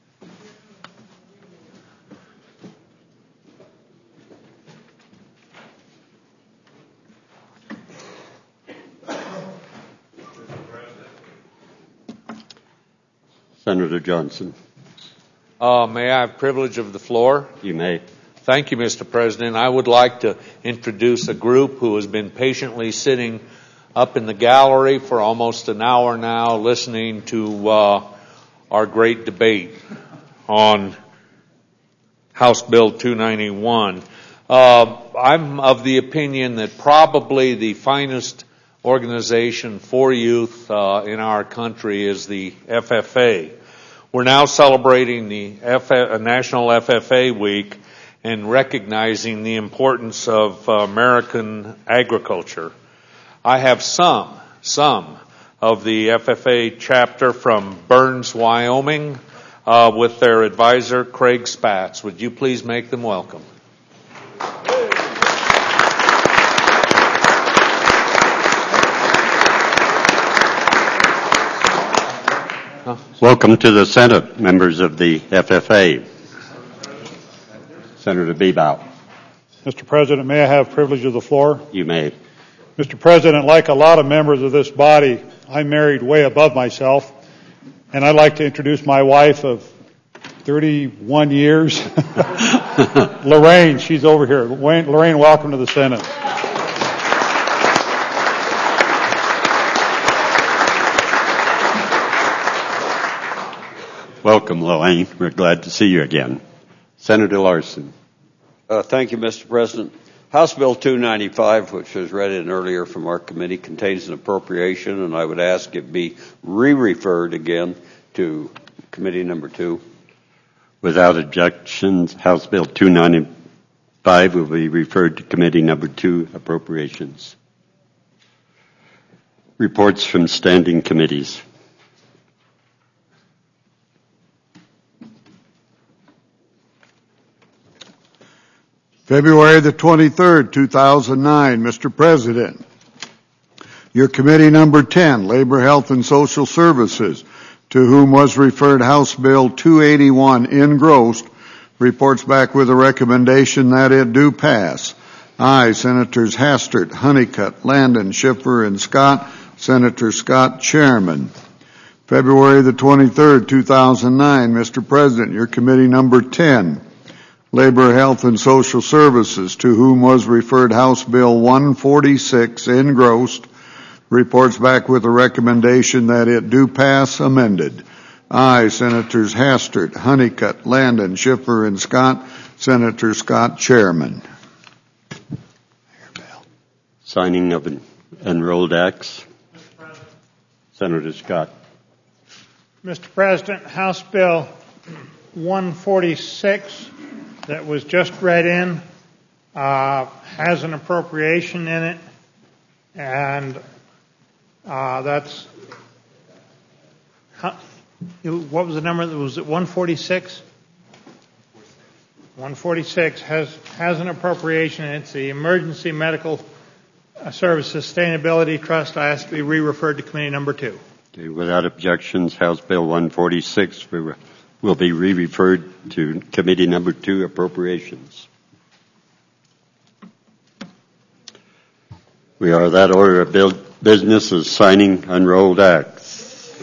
Senator Johnson. May I have privilege of the floor? You may. Thank you, Mr. President. I would like to introduce a group who has been patiently sitting up in the gallery for almost an hour now listening to our great debate on House Bill 291. I'm of the opinion that probably the finest organization for youth in our country is the FFA. We're now celebrating the National FFA Week and recognizing the importance of American agriculture. I have some of the FFA chapter from Burns, Wyoming, with their advisor, Craig Spatz. Would you please make them welcome? Welcome to the Senate, members of the FFA. Senator Bebout. Mr. President, may I have privilege of the floor? You may. Mr. President, like a lot of members of this body, I'm married way above myself, and I'd like to introduce my wife of 31 years, Lorraine. She's over here. Lorraine, welcome to the Senate. Welcome, Lorraine. We're glad to see you again. Senator Larson. Thank you, Mr. President. House Bill 295, which was read in earlier from our committee, contains an appropriation, and I would ask it be re-referred again to Committee Number 2. Without objections, House Bill 295 will be referred to Committee Number 2, Appropriations. Reports from standing committees. February the 23rd, 2009, Mr. President. Your Committee Number 10, Labor, Health, and Social Services, to whom was referred House Bill 281 engrossed, reports back with a recommendation that it do pass. Aye, Senators Hastert, Honeycutt, Landon, Schiffer, and Scott. Senator Scott, Chairman. February the 23rd, 2009, Mr. President, your Committee Number 10, Labor, Health, and Social Services, to whom was referred House Bill 146 engrossed, reports back with a recommendation that it do pass amended. Aye, Senators Hastert, Honeycutt, Landon, Schiffer, and Scott. Senator Scott, Chairman. Signing of enrolled acts. Senator Scott. Mr. President, House Bill 146 that was just read in has an appropriation in it, and that's what was the number? Was it 146? 146 has an appropriation. It's the Emergency Medical Service Sustainability Trust. I ask to be re-referred to Committee Number 2. Okay, without objections, House Bill 146 will be re-referred to Committee Number 2, Appropriations. We are that order of business as signing unrolled acts.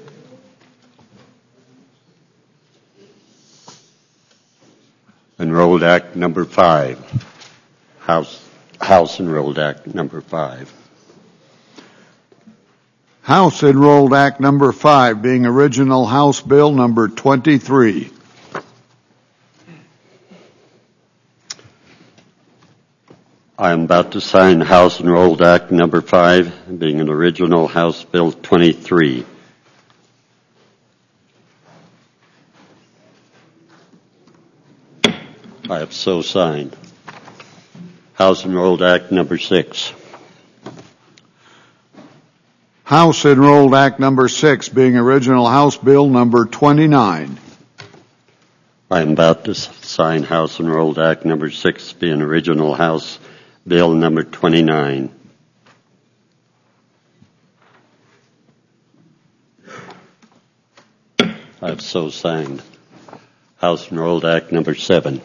Enrolled Act Number 5. House Enrolled Act Number 5. House Enrolled Act Number 5, being original House Bill Number 23. I am about to sign House Enrolled Act Number 5, being an original House Bill 23. I have so signed. House Enrolled Act Number 6. House Enrolled Act Number 6, being original House Bill Number 29. I am about to sign House Enrolled Act Number 6, being original House Bill Number 29. I have so signed. House Enrolled Act Number 7.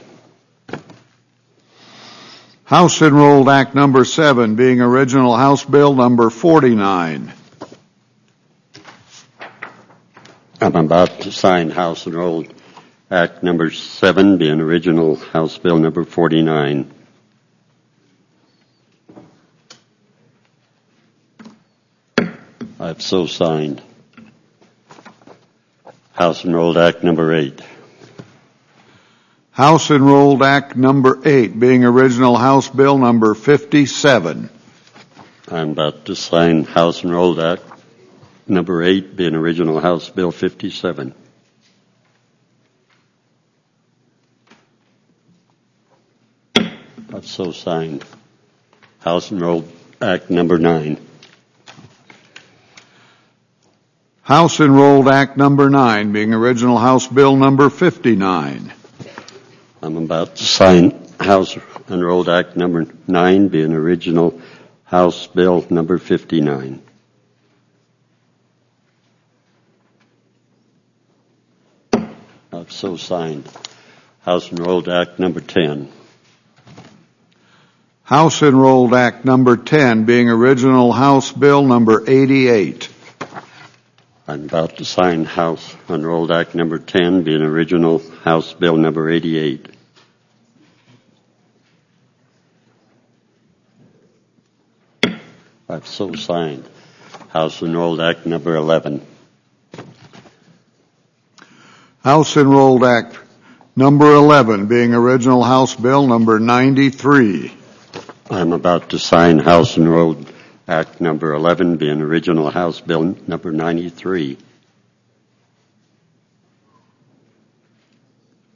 House Enrolled Act Number 7, being original House Bill Number 49. I'm about to sign House Enrolled Act Number 7, being original House Bill Number 49. I have so signed. House Enrolled Act Number 8. House Enrolled Act Number 8, being original House Bill Number 57. I'm about to sign House Enrolled Act Number 8, being original House Bill 57. I've so signed. House Enrolled Act Number 9. House Enrolled Act Number 9, being original House Bill Number 59. I'm about to sign House Enrolled Act Number 9, being original House Bill Number 59. I've so signed. House Enrolled Act Number 10. House Enrolled Act Number 10, being original House Bill Number 88. I'm about to sign House Enrolled Act Number 10, being original House Bill Number 88. I've so signed. House Enrolled Act Number 11. House Enrolled Act Number 11, being original House Bill Number 93. I'm about to sign House Enrolled Act Number 11, being original House Bill Number 93.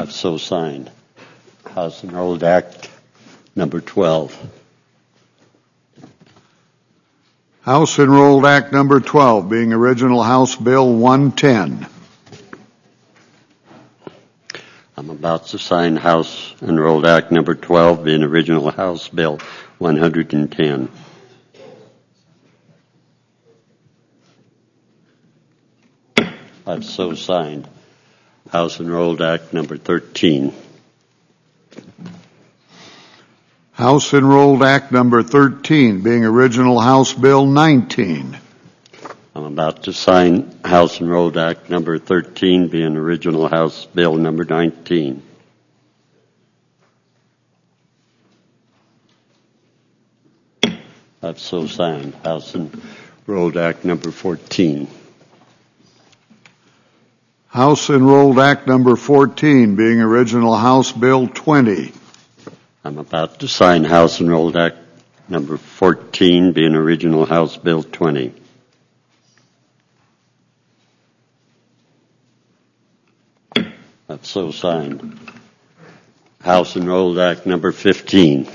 I've so signed. House Enrolled Act number 12. House Enrolled Act number 12, being original House Bill 110. I'm about to sign House Enrolled Act number 12, being original House Bill 110. I've so signed House Enrolled Act number 13. House Enrolled Act number 13, being original House Bill 19. I'm about to sign House Enrolled Act number 13, being original House Bill number 19. I've so signed House Enrolled Act number 14. House Enrolled Act number 14, being original House Bill 20. I'm about to sign House Enrolled Act number 14, being original House Bill 20. I've so signed House Enrolled Act number 15.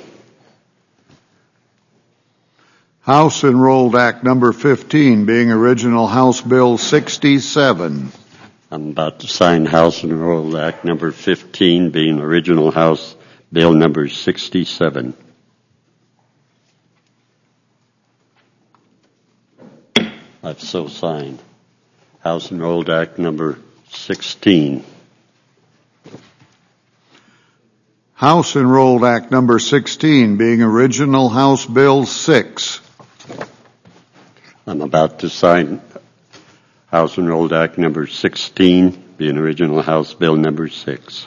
House Enrolled Act number 15, being original House Bill 67. I'm about to sign House Enrolled Act number 15, being original House Bill number 67. I've so signed House Enrolled Act number 16. House Enrolled Act number 16, being original House Bill 6. I'm about to sign House Enrolled Act number 16, being original House Bill number 6.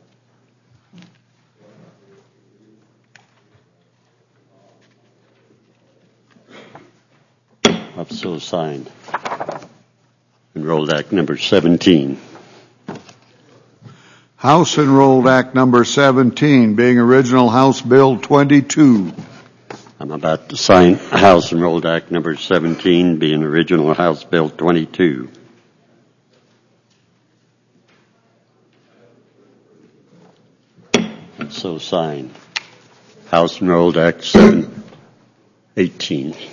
I've so signed Enrolled Act number 17. House Enrolled Act number 17, being original House Bill 22. I'm about to sign House Enrolled Act number 17, being original House Bill 22. And so signed House Enrolled Act 18.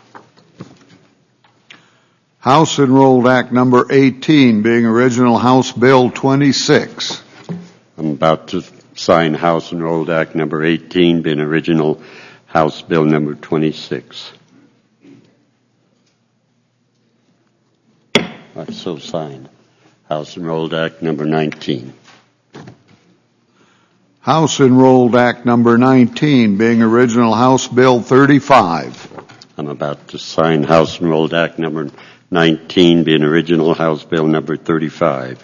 House Enrolled Act number 18, being original House Bill 26. I'm about to sign House Enrolled Act number 18, being original House Bill number 26. I've so signed House Enrolled Act number 19. House Enrolled Act number 19, being original House Bill 35. I'm about to sign House Enrolled Act number 19, being original House Bill number 35.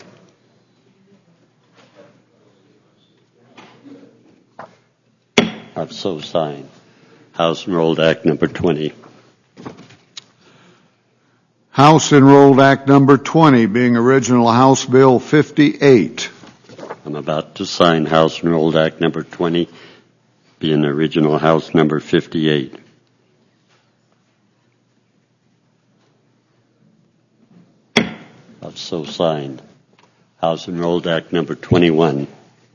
I've so signed House Enrolled Act number 20. House Enrolled Act number 20, being original House Bill 58. I'm about to sign House Enrolled Act number 20, being original House number 58. I've so signed House Enrolled Act number 21.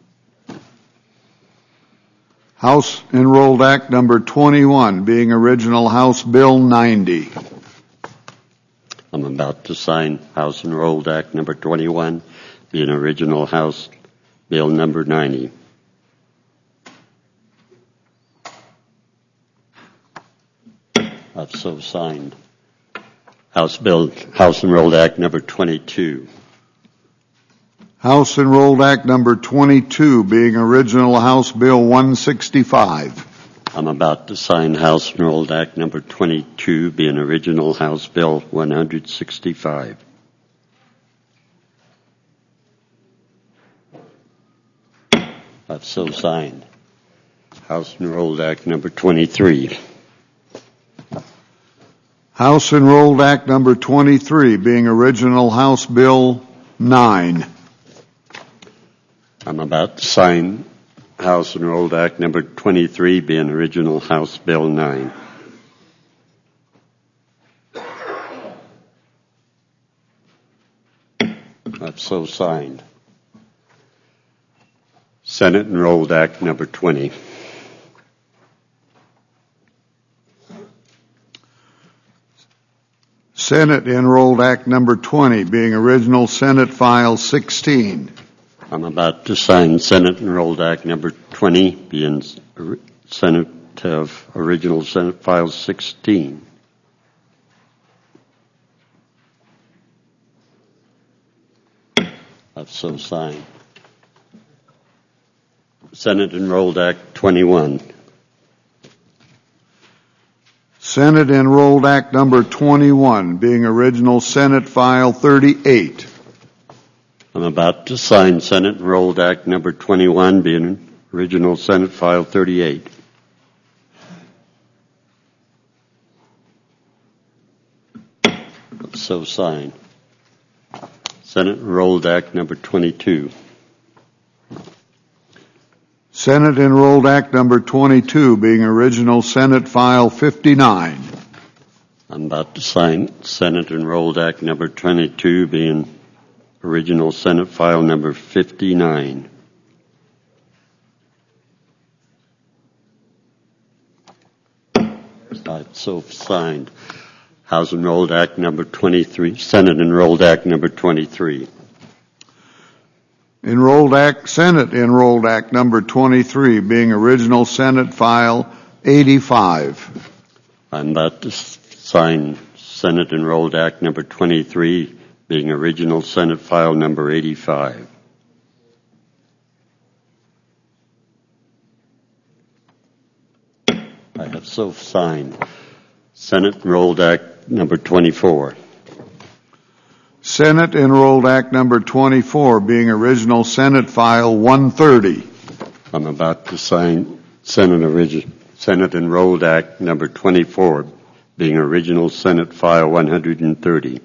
House Enrolled Act number 21, being original House Bill 90. I'm about to sign House Enrolled Act number 21, being original House Bill number 90. I've so signed House Enrolled Act number 22. House Enrolled Act number 22, being original House Bill 165. I'm about to sign House Enrolled Act number 22, being original House Bill 165. I've so signed House Enrolled Act number 23. House Enrolled Act number 23, being original House Bill 9. I'm about to sign House Enrolled Act number 23, being original House Bill 9. I've so signed Senate Enrolled Act Number 20. Senate Enrolled Act Number 20, being original Senate File 16. I'm about to sign Senate Enrolled Act Number 20, being Senate of original Senate File 16. I've so signed. Senate Enrolled Act 21. Senate Enrolled Act Number 21, being original Senate File 38. I'm about to sign Senate Enrolled Act Number 21, being original Senate File 38. So signed. Senate Enrolled Act Number 22. Senate Enrolled Act Number 22, being original Senate File 59. I'm about to sign Senate Enrolled Act Number 22, being original Senate File Number 59. So signed. House Enrolled Act Number 23, Senate Enrolled Act Number 23. Senate Enrolled Act Number 23, being original Senate File 85. I'm about to sign Senate Enrolled Act Number 23, being original Senate File Number 85. I have so signed. Senate Enrolled Act Number 24. Senate Enrolled Act Number 24, being original Senate File 130. I'm about to sign Senate Enrolled Act Number 24, being original Senate File 130.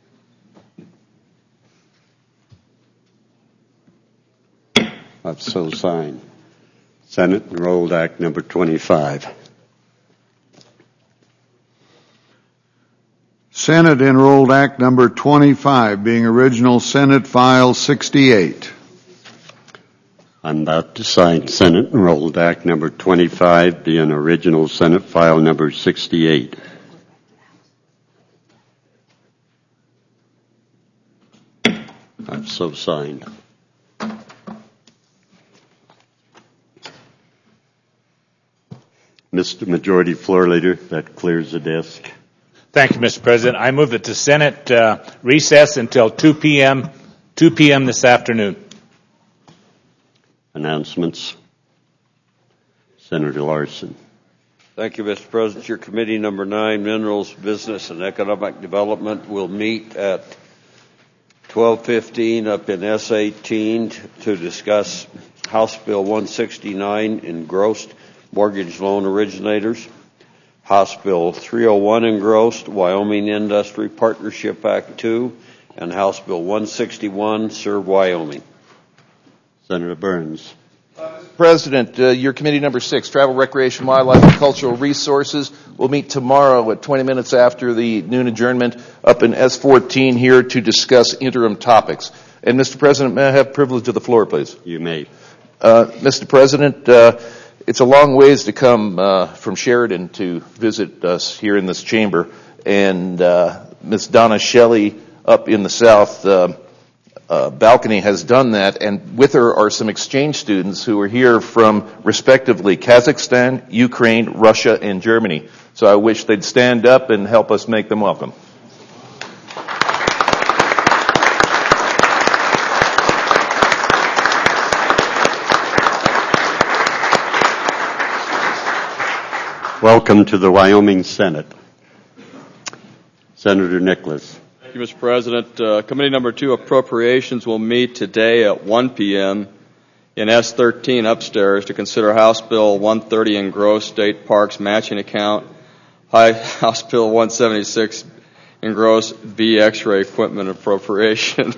I've so signed. Senate Enrolled Act Number 25. Senate Enrolled Act Number 25, being original Senate File 68. I'm about to sign Senate Enrolled Act Number 25, being original Senate File Number 68. I've so signed. Mr. Majority Floor Leader, that clears the desk. Thank you, Mr. President. I move that the Senate recess until 2 p.m. this afternoon. Announcements. Senator Larson. Thank you, Mr. President. Your committee number 9, Minerals, Business, and Economic Development, will meet at 12:15 up in S18 to discuss House Bill 169, engrossed mortgage loan originators, House Bill 301, engrossed Wyoming Industry Partnership Act 2, and House Bill 161, Serve Wyoming. Senator Burns. Mr. President, your committee number 6, Travel, Recreation, Wildlife, and Cultural Resources, will meet tomorrow at 20 minutes after the noon adjournment up in S14 here to discuss interim topics. And Mr. President, may I have privilege of the floor, please? You may. Mr. President, it's a long ways to come from Sheridan to visit us here in this chamber, and Ms. Donna Shelley up in the south balcony has done that, and with her are some exchange students who are here from respectively Kazakhstan, Ukraine, Russia, and Germany. So I wish they'd stand up and help us make them welcome. Welcome to the Wyoming Senate. Senator Nicholas. Thank you, Mr. President. Committee number 2, Appropriations, will meet today at 1 p.m. in S13 upstairs to consider House Bill 130, engrossed State Parks Matching Account, House Bill 176, engrossed V X-ray Equipment Appropriation.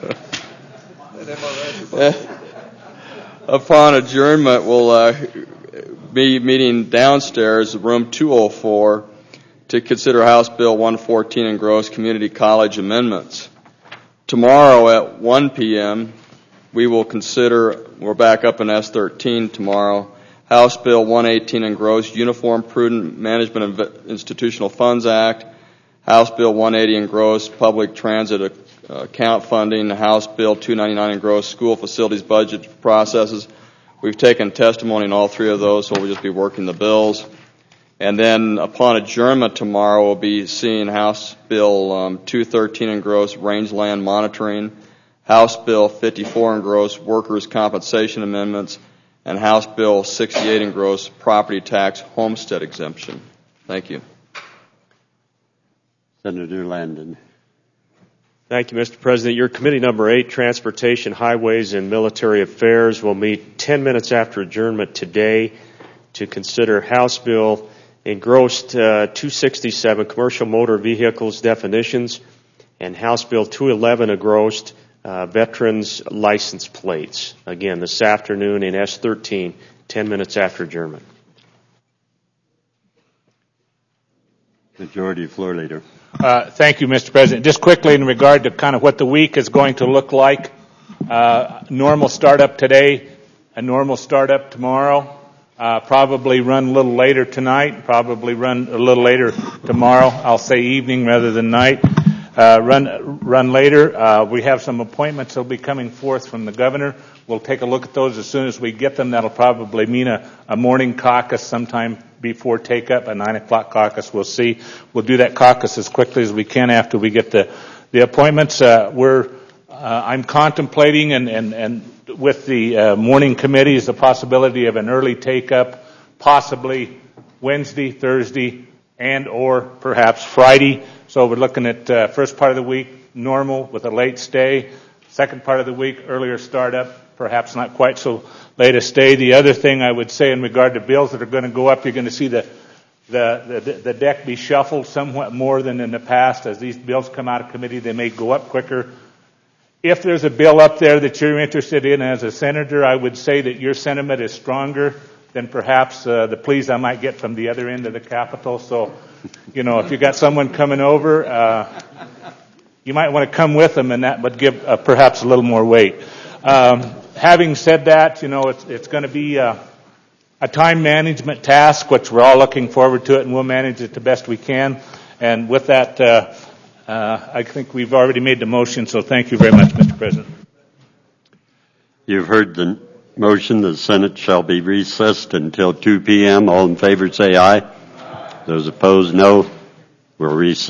Upon adjournment, we'll be meeting downstairs, room 204, to consider House Bill 114, engrossed Community College Amendments. Tomorrow at 1 p.m., we will consider, we're back up in S13 tomorrow, House Bill 118 engrossed Uniform Prudent Management of Institutional Funds Act, House Bill 180 engrossed Public Transit Account Funding, House Bill 299 engrossed School Facilities Budget Processes. We've taken testimony on all three of those, so we'll just be working the bills. And then upon adjournment tomorrow, we'll be seeing House Bill 213 engrossed Rangeland Monitoring, House Bill 54 engrossed Workers' Compensation Amendments, and House Bill 68 engrossed Property Tax Homestead Exemption. Thank you. Senator Landon. Thank you, Mr. President. Your committee number 8, Transportation, Highways, and Military Affairs, will meet 10 minutes after adjournment today to consider House Bill engrossed 267, Commercial Motor Vehicles Definitions, and House Bill 211 engrossed Veterans License Plates. Again, this afternoon in S13, 10 minutes after adjournment. Majority Floor Leader. Thank you, Mr. President. Just quickly in regard to kind of what the week is going to look like, normal startup today, a normal startup tomorrow, probably run a little later tonight, probably run a little later tomorrow. I'll say evening rather than night. Run later. We have some appointments that will be coming forth from the governor. We'll take a look at those as soon as we get them. That'll probably mean a morning caucus sometime before take-up, a 9 o'clock caucus. We'll see. We'll do that caucus as quickly as we can after we get the appointments. I'm contemplating and with the morning committees the possibility of an early take-up, possibly Wednesday, Thursday, and or perhaps Friday. So we're looking at first part of the week, normal with a late stay. Second part of the week, earlier startup, perhaps not quite so late a stay. The other thing I would say in regard to bills that are going to go up, you're going to see the deck be shuffled somewhat more than in the past. As these bills come out of committee, they may go up quicker. If there's a bill up there that you're interested in as a senator, I would say that your sentiment is stronger than perhaps the pleas I might get from the other end of the Capitol. So, you know, if you got someone coming over, you might want to come with them, and that would give perhaps a little more weight. Having said that, you know, it's going to be a time management task, which we're all looking forward to it, and we'll manage it the best we can. And with that, I think we've already made the motion, so thank you very much, Mr. President. You've heard the motion. The Senate shall be recessed until 2 p.m. All in favor say aye. Those opposed, no. We'll recess.